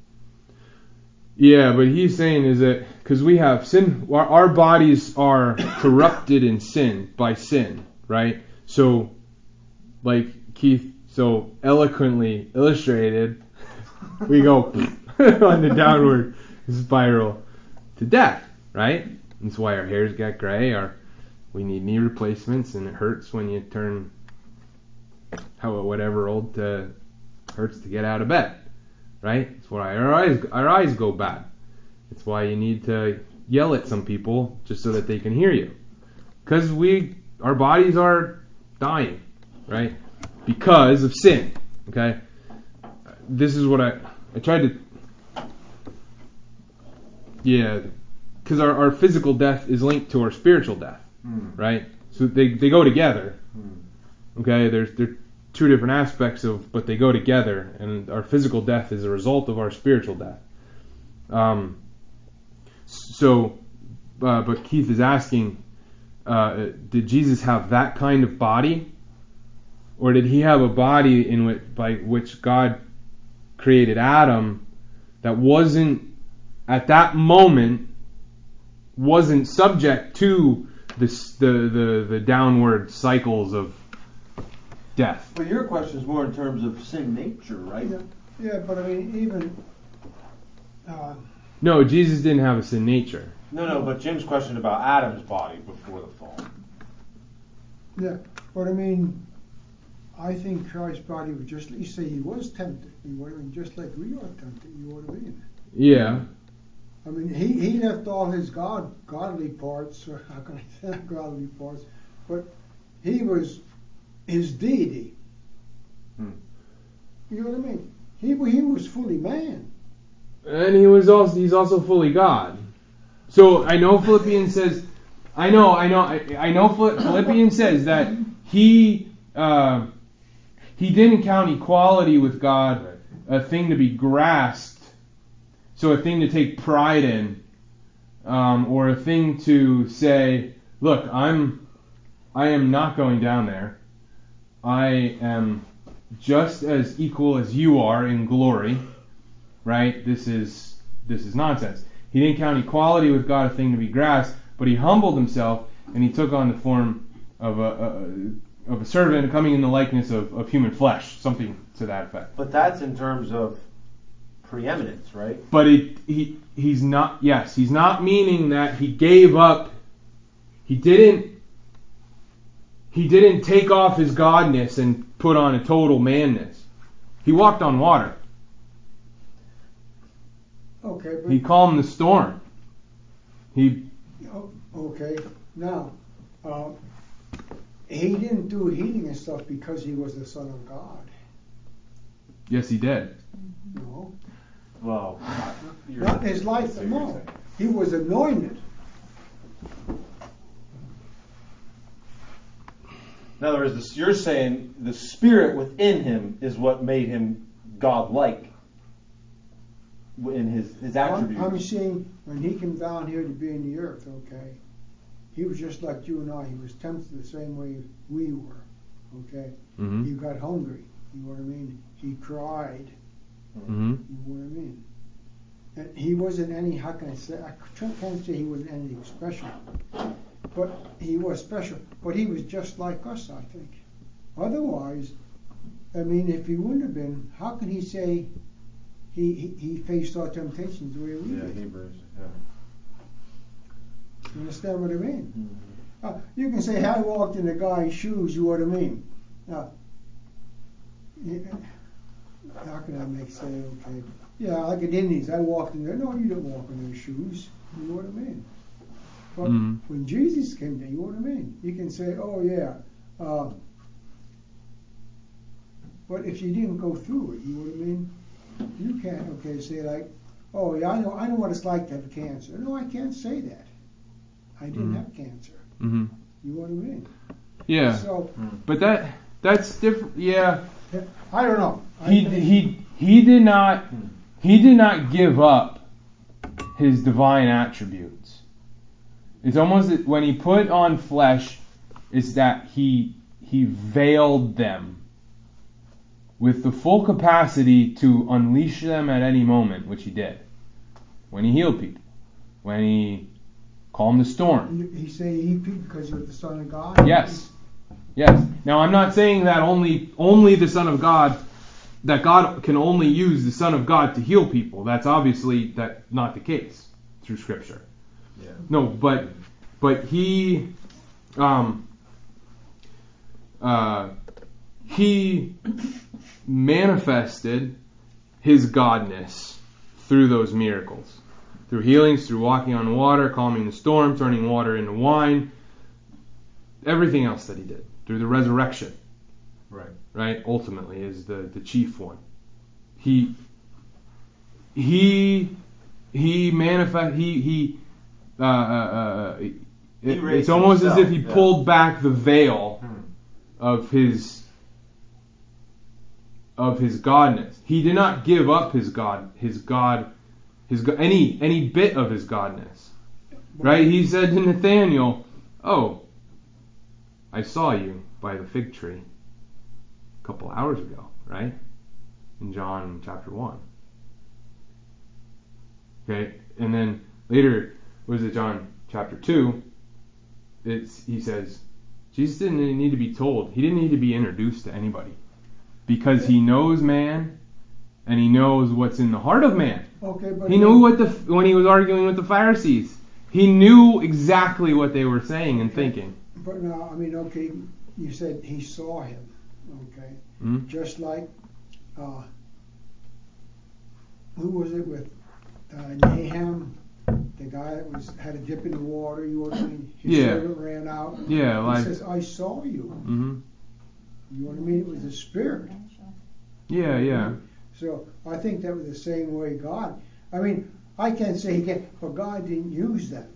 S1: Yeah, but he's saying is that because we have sin, our, our bodies are corrupted in sin by sin, right? So, like Keith so eloquently illustrated, we go on the downward spiral to death, right? That's why our hairs get gray. Our we need knee replacements, and it hurts when you turn how whatever old to hurts to get out of bed, right? That's why our eyes our eyes go bad. It's why you need to yell at some people just so that they can hear you, because we our bodies are dying, right? Because of sin. Okay, this is what I I tried to yeah, because our, our physical death is linked to our spiritual death, mm. right? So they they go together. Mm. Okay, there's they're two different aspects of, but they go together, and our physical death is a result of our spiritual death. Um. So, uh, but Keith is asking, uh, did Jesus have that kind of body? Or did he have a body in which, by which God created Adam that wasn't, at that moment, wasn't subject to this, the, the, the downward cycles of death?
S2: But your question is more in terms of sin nature, right?
S5: Yeah, yeah, but I mean, even... Uh,
S1: no, Jesus didn't have a sin nature.
S2: No, no, but Jim's question about Adam's body before the fall.
S5: Yeah, but I mean... I think Christ's body was just, you say he was tempted. You know what I mean? Just like we are tempted, you know what I mean?
S1: Yeah.
S5: I mean, he, he left all his God godly parts, or how can I say godly parts, but he was his deity. Hmm. You know what I mean? He he was fully man.
S1: And he was also he's also fully God. So I know Philippians says, I know, I know, I, I know Philippians says that he. Uh, He didn't count equality with God a thing to be grasped, so a thing to take pride in, um, or a thing to say, look, I'm, I am not going down there. I am just as equal as you are in glory, right? This is this is nonsense. He didn't count equality with God a thing to be grasped, but he humbled himself and he took on the form of a, a of a servant, coming in the likeness of, of human flesh, something to that effect.
S2: But that's in terms of preeminence, right?
S1: But it, he he's not, yes, he's not meaning that he gave up, he didn't, he didn't take off his godness and put on a total manness. He walked on water.
S5: Okay. But
S1: he calmed the storm. He.
S5: Oh, okay. Now, uh, he didn't do healing and stuff because he was the Son of God.
S1: Yes, he did.
S5: No.
S2: Well,
S5: not in his life. No. He was anointed.
S2: In other words, this, you're saying the spirit within him is what made him God-like in his, his attributes.
S5: I'm, I'm saying when he came down here to be in the earth, okay, he was just like you and I. He was tempted the same way we were, okay? Mm-hmm. He got hungry, you know what I mean? He cried, mm-hmm. you know what I mean? And he wasn't any, how can I say, I can't say he wasn't anything special, but he was special. But he was just like us, I think. Otherwise, I mean, if he wouldn't have been, how can he say he, he, he faced our temptations the way we
S2: yeah,
S5: did?
S2: Hebrews, yeah.
S5: You understand what I mean? Mm-hmm. Uh, you can say, I walked in a guy's shoes, you know what I mean? Uh, how can I make say, okay, yeah, like in Indians, I walked in there. No, you didn't walk in their shoes. You know what I mean? But
S1: Mm-hmm.
S5: when Jesus came there, you know what I mean? You can say, oh yeah, uh, but if you didn't go through it, you know what I mean? You can't, okay, say like, oh yeah, I know, I know what it's like to have cancer. No, I can't say that. I didn't
S1: Mm-hmm.
S5: have cancer.
S1: Mm-hmm.
S5: You know what I mean?
S1: Yeah.
S5: So,
S1: But that that's different. Yeah.
S5: I don't know. I
S1: He
S5: think-
S1: he he did not he did not give up his divine attributes. It's almost that when he put on flesh, is that he he veiled them with the full capacity to unleash them at any moment, which he did. When he healed people, when he calmed the storm.
S5: You- He say he because you're the Son of God.
S1: Yes. Yes. Now I'm not saying that only only the Son of God, that God can only use the Son of God to heal people. That's obviously that not the case through Scripture.
S2: Yeah.
S1: No, but but he um uh he manifested his godness through those miracles. Through healings, through walking on water, calming the storm, turning water into wine, everything else that he did. Through the resurrection.
S2: Right.
S1: Right? Ultimately is the, the chief one. He he he manifest he he uh, uh, uh, it,
S2: He raised
S1: it's almost
S2: himself,
S1: as if he
S2: yeah.
S1: pulled back the veil
S2: Hmm.
S1: of his of his godness. He did not give up his god his god his go- any any bit of his godness. Right? He said to Nathanael, "Oh, I saw you by the fig tree a couple hours ago," right? In John chapter one. Okay, and then later, was it John chapter two? It's he says, Jesus didn't need to be told. He didn't need to be introduced to anybody because he knows man and he knows what's in the heart of man.
S5: Okay, but
S1: He knew what the when he was arguing with the Pharisees. He knew exactly what they were saying and thinking.
S5: But now, I mean, okay, you said he saw him. Okay,
S1: Hmm?
S5: just like uh, who was it with uh, Nahum, the guy that was had a dip in the water. You know what I mean? His
S1: Yeah.
S5: servant ran out.
S1: Yeah,
S5: He
S1: like
S5: says, "I saw you."
S1: hmm
S5: You know what I mean? It was the Spirit.
S1: yeah, yeah.
S5: So I think that was the same way God. I mean, I can't say he can, but God didn't use them.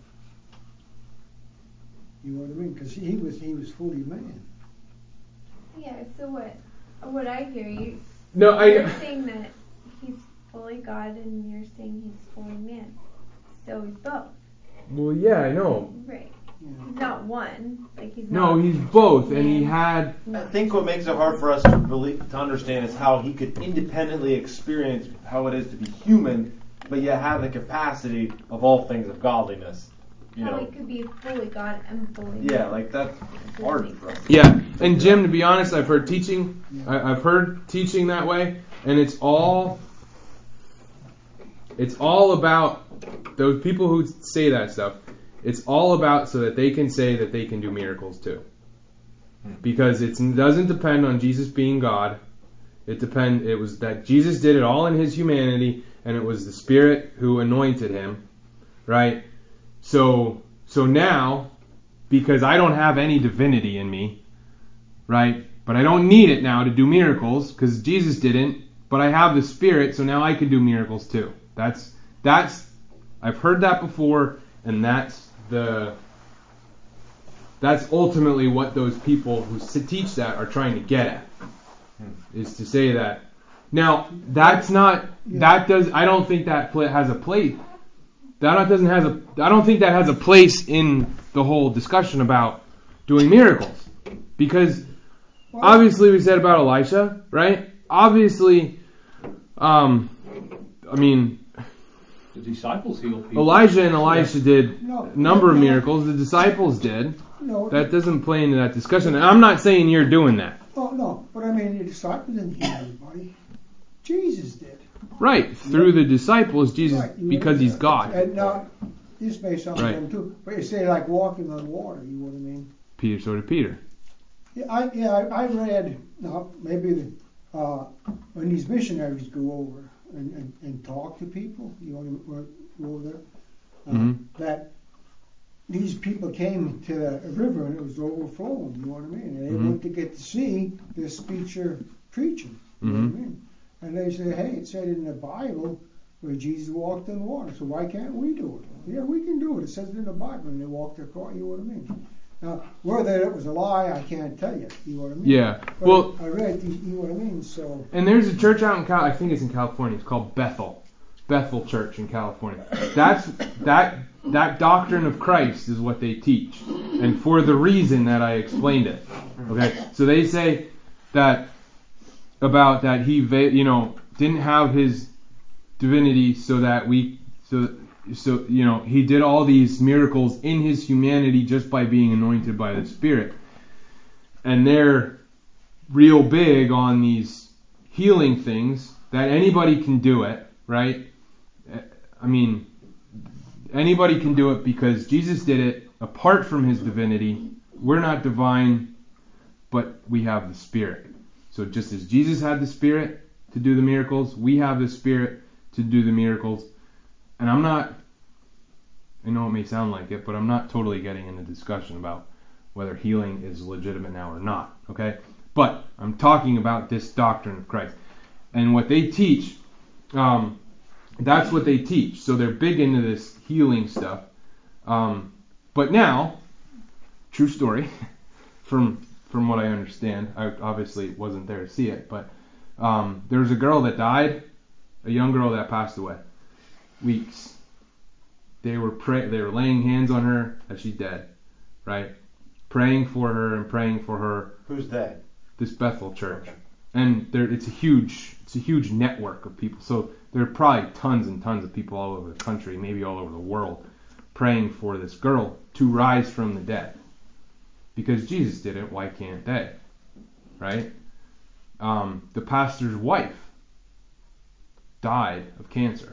S5: You know what I mean? Because he was he was fully man.
S3: Yeah, so what what I hear you
S1: No,
S3: you're
S1: I.
S3: saying that he's fully God and you're saying he's fully man. So he's both.
S1: Well, yeah, I know.
S3: Right.
S5: Yeah.
S3: He's not one. Like he's
S1: No,
S3: not
S1: he's both, and he had.
S2: I think what makes it hard for us to believe, to understand is how he could independently experience how it is to be human, but yet have the capacity of all things of godliness. You
S3: how
S2: know,
S3: he could be fully God and fully
S2: yeah,
S3: man.
S2: like that's hard for us.
S1: Yeah, and Jim, to be honest, I've heard teaching. I, I've heard teaching that way, and it's all. It's all about those people who say that stuff. It's all about so that they can say that they can do miracles too. Because it doesn't depend on Jesus being God. It depend. It was that Jesus did it all in his humanity, and it was the Spirit who anointed him, right? So, so now, because I don't have any divinity in me, right? But I don't need it now to do miracles because Jesus didn't. But I have the Spirit, so now I can do miracles too. That's that's. I've heard that before, and that's the. That's ultimately what those people who teach that are trying to get at, is to say that. Now, that's not, that does, I don't think that pla- has a place, that doesn't has a, I don't think that has a place in the whole discussion about doing miracles. Because, obviously we said about Elisha, right? Obviously, um, I mean,
S4: The disciples healed people.
S1: Elijah and Elisha did
S5: No,
S1: a number of
S5: no.
S1: miracles, the disciples did.
S5: No,
S1: That doesn't play into that discussion. And I'm not saying you're doing that.
S5: oh, no, but I mean, the disciples didn't heal everybody. Jesus did.
S1: Right. Through the disciples, Jesus,
S5: Right, you
S1: because
S5: know,
S1: he's God.
S5: And now, this may sound
S1: Right.
S5: dumb too, but you say like walking on water, you know what I mean?
S1: Peter, so did Peter.
S5: Yeah, I, yeah, I, I read, now maybe the, uh, when these missionaries go over and, and, and talk to people, you want to go over there, uh,
S1: mm-hmm.
S5: that these people came to the river and it was overflowing, you know what I mean? And they
S1: mm-hmm.
S5: went to get to see this preacher preaching, you
S1: mm-hmm.
S5: know what I mean? And they say, hey, it said in the Bible where Jesus walked on water, so why can't we do it? Yeah, we can do it. It says it in the Bible, and they walked across, you know what I mean? Now, whether it was a lie, I can't tell you, you know what I mean?
S1: Yeah,
S5: but
S1: well...
S5: I read, you know what I mean, so...
S1: And there's a church out in Cal, I think it's in California, it's called Bethel. Bethel Church in California. That's, that, that doctrine of Christ is what they teach. And for the reason that I explained it. Okay? So they say that, about that he, you know, didn't have his divinity so that we, so, so, you know, he did all these miracles in his humanity just by being anointed by the Spirit. And they're real big on these healing things, that anybody can do it, right? I mean, anybody can do it because Jesus did it apart from his divinity. We're not divine, but we have the Spirit. So just as Jesus had the Spirit to do the miracles, we have the Spirit to do the miracles. And I'm not, I know it may sound like it, but I'm not totally getting into discussion about whether healing is legitimate now or not, okay? But I'm talking about this doctrine of Christ. And what they teach, um, that's what they teach. So they're big into this healing stuff. Um, but now, true story, from from what I understand, I obviously wasn't there to see it, but um, there was a girl that died, a young girl that passed away. Weeks. They were pray- they were laying hands on her as she's dead, right? Praying for her and praying for her.
S2: Who's that?
S1: This Bethel Church, and there it's a huge it's a huge network of people. So there are probably tons and tons of people all over the country, maybe all over the world, praying for this girl to rise from the dead. Because Jesus did it, why can't they? Right? Um, the pastor's wife died of cancer.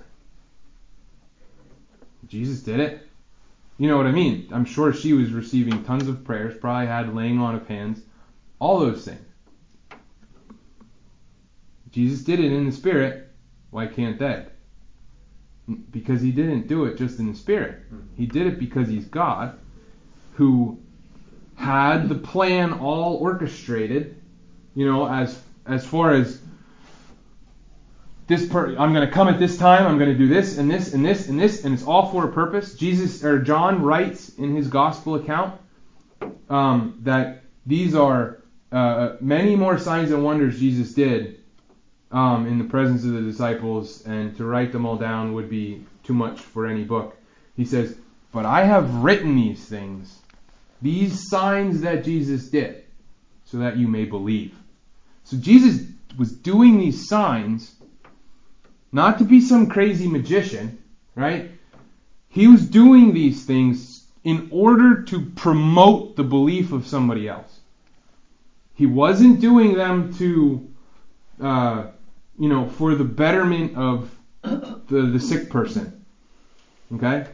S1: Jesus did it. You know what I mean? I'm sure she was receiving tons of prayers, probably had laying on of hands, all those things. Jesus did it in the Spirit, why can't they? Because he didn't do it just in the Spirit. He did it because he's God, who had the plan all orchestrated, you know, as as far as this per- I'm going to come at this time, I'm going to do this and this and this and this, and it's all for a purpose. Jesus or John writes in his gospel account um, that these are uh, many more signs and wonders Jesus did um, in the presence of the disciples, and to write them all down would be too much for any book. He says, "But I have written these things, these signs that Jesus did, so that you may believe." So Jesus was doing these signs not to be some crazy magician, right? He was doing these things in order to promote the belief of somebody else. He wasn't doing them to, uh, you know, for the betterment of the, the sick person. Okay?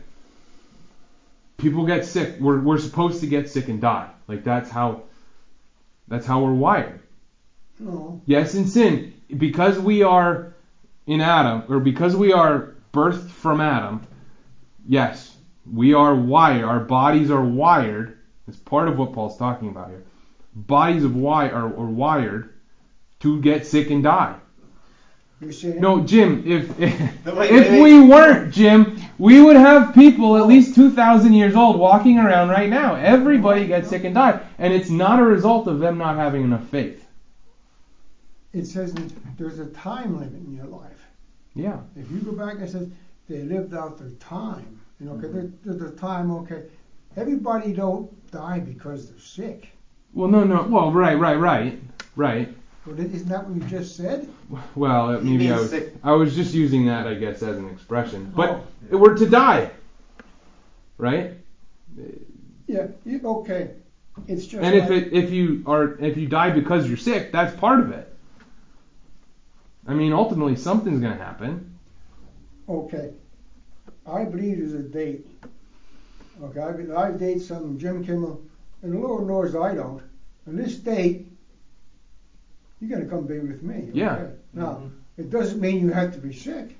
S1: People get sick. We're we're supposed to get sick and die. Like that's how that's how we're wired.
S5: No.
S1: Yes, in sin, because we are in Adam, or because we are birthed from Adam, yes, we are wired, our bodies are wired, it's part of what Paul's talking about here, bodies of wi- are, are wired to get sick and die.
S5: You're saying?
S1: No, Jim, if if,
S2: No, wait,
S1: if
S2: wait, wait.
S1: we weren't, Jim, we would have people at least two thousand years old walking around right now. Everybody gets sick and die, and it's not a result of them not having enough faith.
S5: It says there's a time limit in your life.
S1: Yeah.
S5: If you go back, it says they lived out their time. You know, because mm-hmm. there's a time, okay. Everybody don't die because they're sick.
S1: Well, no, no. Well, right, right, right, right.
S5: Well, isn't that what you just said?
S1: Well,
S2: He
S1: maybe I
S2: means
S1: was
S2: sick.
S1: I was just using that, I guess, as an expression. But
S5: Oh.
S1: we're to die, right?
S5: Yeah. You, okay. It's just.
S1: And
S5: like,
S1: if it if you are if you die because you're sick, that's part of it. I mean, ultimately, something's going to happen.
S5: Okay. I believe there's a date. Okay, I, I date some Jim Kimmel, and the Lord knows I don't. And this date, you got to come be with me. Okay?
S1: Yeah.
S5: Now,
S2: Mhm.
S5: it doesn't mean you have to be sick.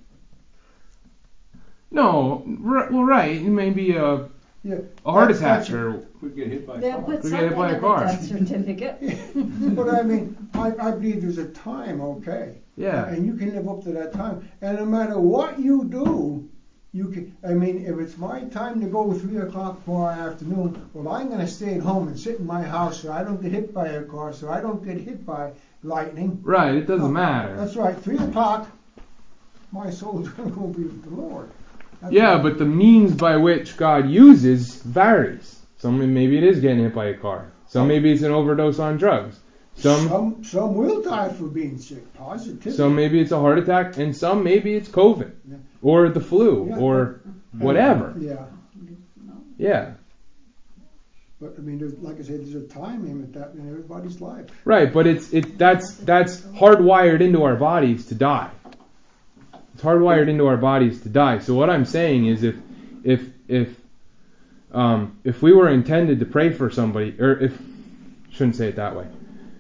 S1: No, r- well, right. It may be a,
S5: Yeah.
S1: a heart
S5: That's-
S1: attack
S5: that's-
S1: or
S4: Could get hit by a
S6: They'll
S4: car.
S6: put
S1: Could get
S6: something
S1: hit by a
S6: in
S1: car.
S6: the death certificate.
S5: But I mean, I, I believe there's a time, okay?
S1: yeah.
S5: And you can live up to that time. And no matter what you do, you can, I mean, if it's my time to go three o'clock tomorrow afternoon, well, I'm going to stay at home and sit in my house so I don't get hit by a car, so I don't get hit by lightning.
S1: Right. It doesn't
S5: No,
S1: matter.
S5: That's right. Three o'clock, my soul's going to go be with the Lord. That's
S1: Yeah,
S5: right.
S1: but the means by which God uses varies. Some maybe it is getting hit by a car. Some maybe it's an overdose on drugs. Some
S5: some some will die for being sick, positively.
S1: some maybe it's a heart attack, and some maybe it's COVID
S5: Yeah.
S1: or the flu
S5: Yeah.
S1: or whatever.
S5: Yeah,
S1: Yeah.
S5: but I mean, there's, like I said, there's a time limit that in everybody's life.
S1: Right, but it's it that's that's hardwired into our bodies to die. It's hardwired into our bodies to die. So what I'm saying is, if if if um, if we were intended to pray for somebody, or if shouldn't say it that way.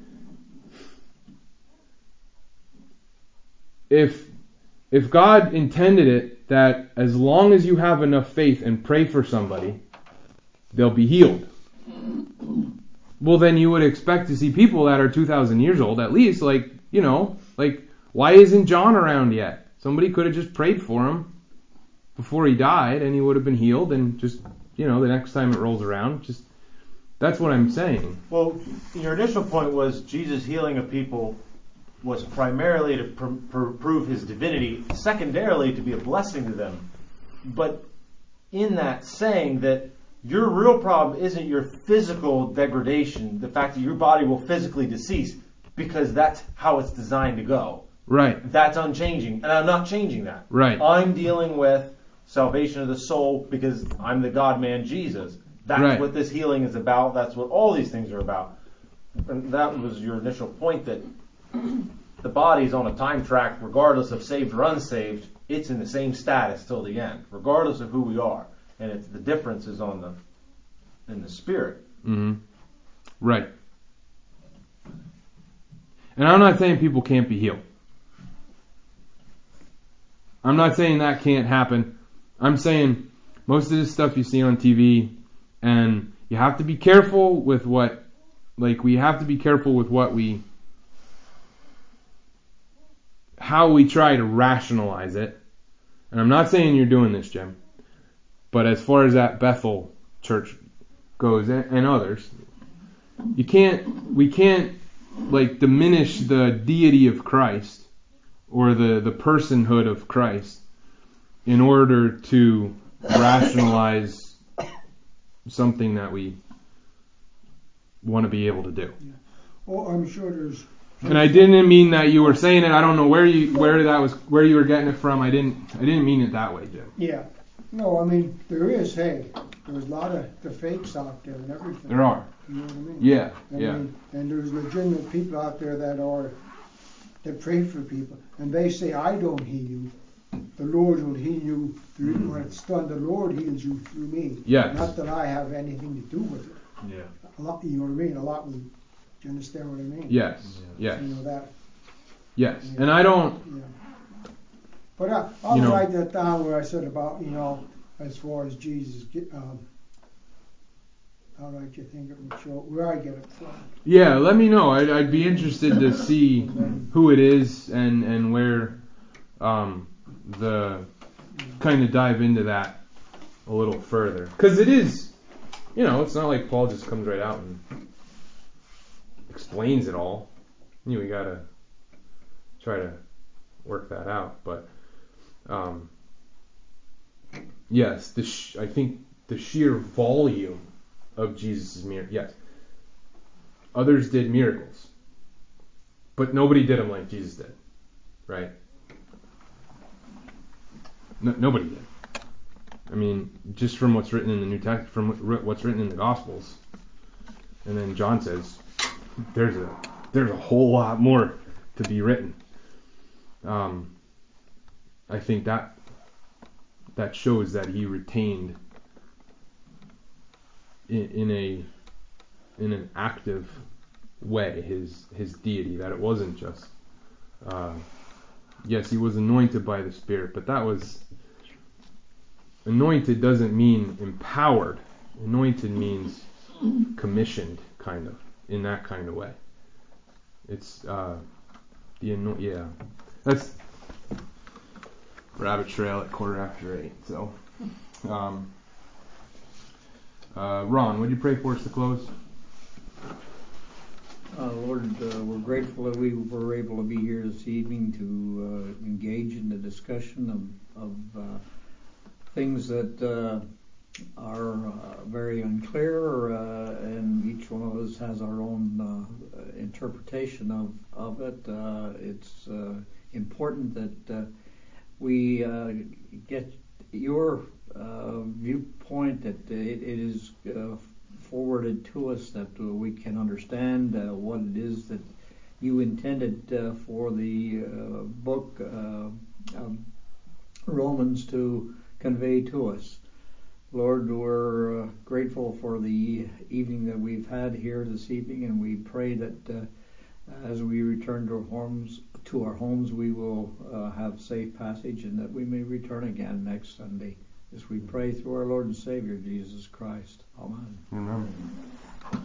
S1: If if God intended it that as long as you have enough faith and pray for somebody, they'll be healed. Well, then you would expect to see people that are two thousand years old, at least, like, you know, like, why isn't John around yet? Somebody could have just prayed for him before he died, and he would have been healed, and just, you know, the next time it rolls around, just, that's what I'm saying.
S2: Well, your initial point was Jesus' healing of people was primarily to pr- pr- prove his divinity, secondarily to be a blessing to them. But in that saying that your real problem isn't your physical degradation, the fact that your body will physically decease, because that's how it's designed to go.
S1: Right,
S2: That's unchanging, and I'm not changing that.
S1: right,
S2: I'm dealing with salvation of the soul because I'm the God-man Jesus. That's
S1: Right.
S2: what this healing is about. That's what all these things are about. And that was your initial point, that the body's on a time track regardless of saved or unsaved. It's in the same status till the end, regardless of who we are. And it's the difference is on the in the spirit.
S1: mm-hmm. Right. And I'm not saying people can't be healed. I'm not saying that can't happen. I'm saying most of this stuff you see on T V, and you have to be careful with what, like, we have to be careful with what we, how we try to rationalize it. And I'm not saying you're doing this, Jim, but as far as that Bethel church goes, and, and others, you can't, we can't, like, diminish the deity of Christ or the, the personhood of Christ in order to rationalize something that we want to be able to do.
S5: Oh, I'm sure there's.
S1: And I didn't mean that you were saying it. I don't know where you where that was where you were getting it from. I didn't I didn't mean it that way, Jim.
S5: Yeah. No, I mean, there is, hey, there's a lot of the fakes out there and everything.
S1: There are.
S5: You know what I mean?
S1: Yeah,
S5: I
S1: yeah.
S5: mean, and there's legitimate people out there that are, that pray for people. And they say, I don't heal you. The Lord will heal you through,
S1: Mm.
S5: when it's done, the Lord heals you through me.
S1: Yes.
S5: Not that I have anything to do with it.
S2: Yeah.
S5: A lot, you know what I mean? A lot will, do you understand what I mean?
S1: Yes. Yes.
S5: You know that,
S1: Yes. And I don't.
S5: yeah. But I, I'll
S1: You know.
S5: write that down where I said about, you know, as far as Jesus, get, um, I'll write you think it would show where I get it from.
S1: Yeah. Let me know. I'd, I'd be interested to see who it is and and where um, the kind of dive into that a little further, because it is, you know, it's not like Paul just comes right out and explains it all. You know, we gotta try to work that out. But um, yes, the sh- I think the sheer volume of Jesus' miracles. Yes, others did miracles, but nobody did them like Jesus did, right? No, nobody did. I mean, just from what's written in the New Testament, from what's written in the Gospels, and then John says there's a there's a whole lot more to be written. Um, I think that that shows that he retained in, in a in an active way, his his deity. That it wasn't just uh, yes, he was anointed by the Spirit, but that was anointed doesn't mean empowered. Anointed means commissioned, kind of, in that kind of way. It's uh, the anoint. Yeah, that's rabbit trail at quarter after eight. So, um, uh, Ron, would you pray for us to close?
S4: Uh, Lord, uh, we're grateful that we were able to be here this evening to uh, engage in the discussion of, of uh, things that uh, are uh, very unclear, uh, and each one of us has our own uh, interpretation of, of it. Uh, it's uh, important that uh, we uh, get your uh, viewpoint, that it, it is uh, forwarded to us, that uh, we can understand uh, what it is that you intended uh, for the uh, book uh, of Romans to convey to us. Lord, we're uh, grateful for the evening that we've had here this evening, and we pray that uh, as we return to our homes, to our homes, we will uh, have safe passage, and that we may return again next Sunday. As we pray through our Lord and Savior Jesus Christ. Amen.
S1: Amen.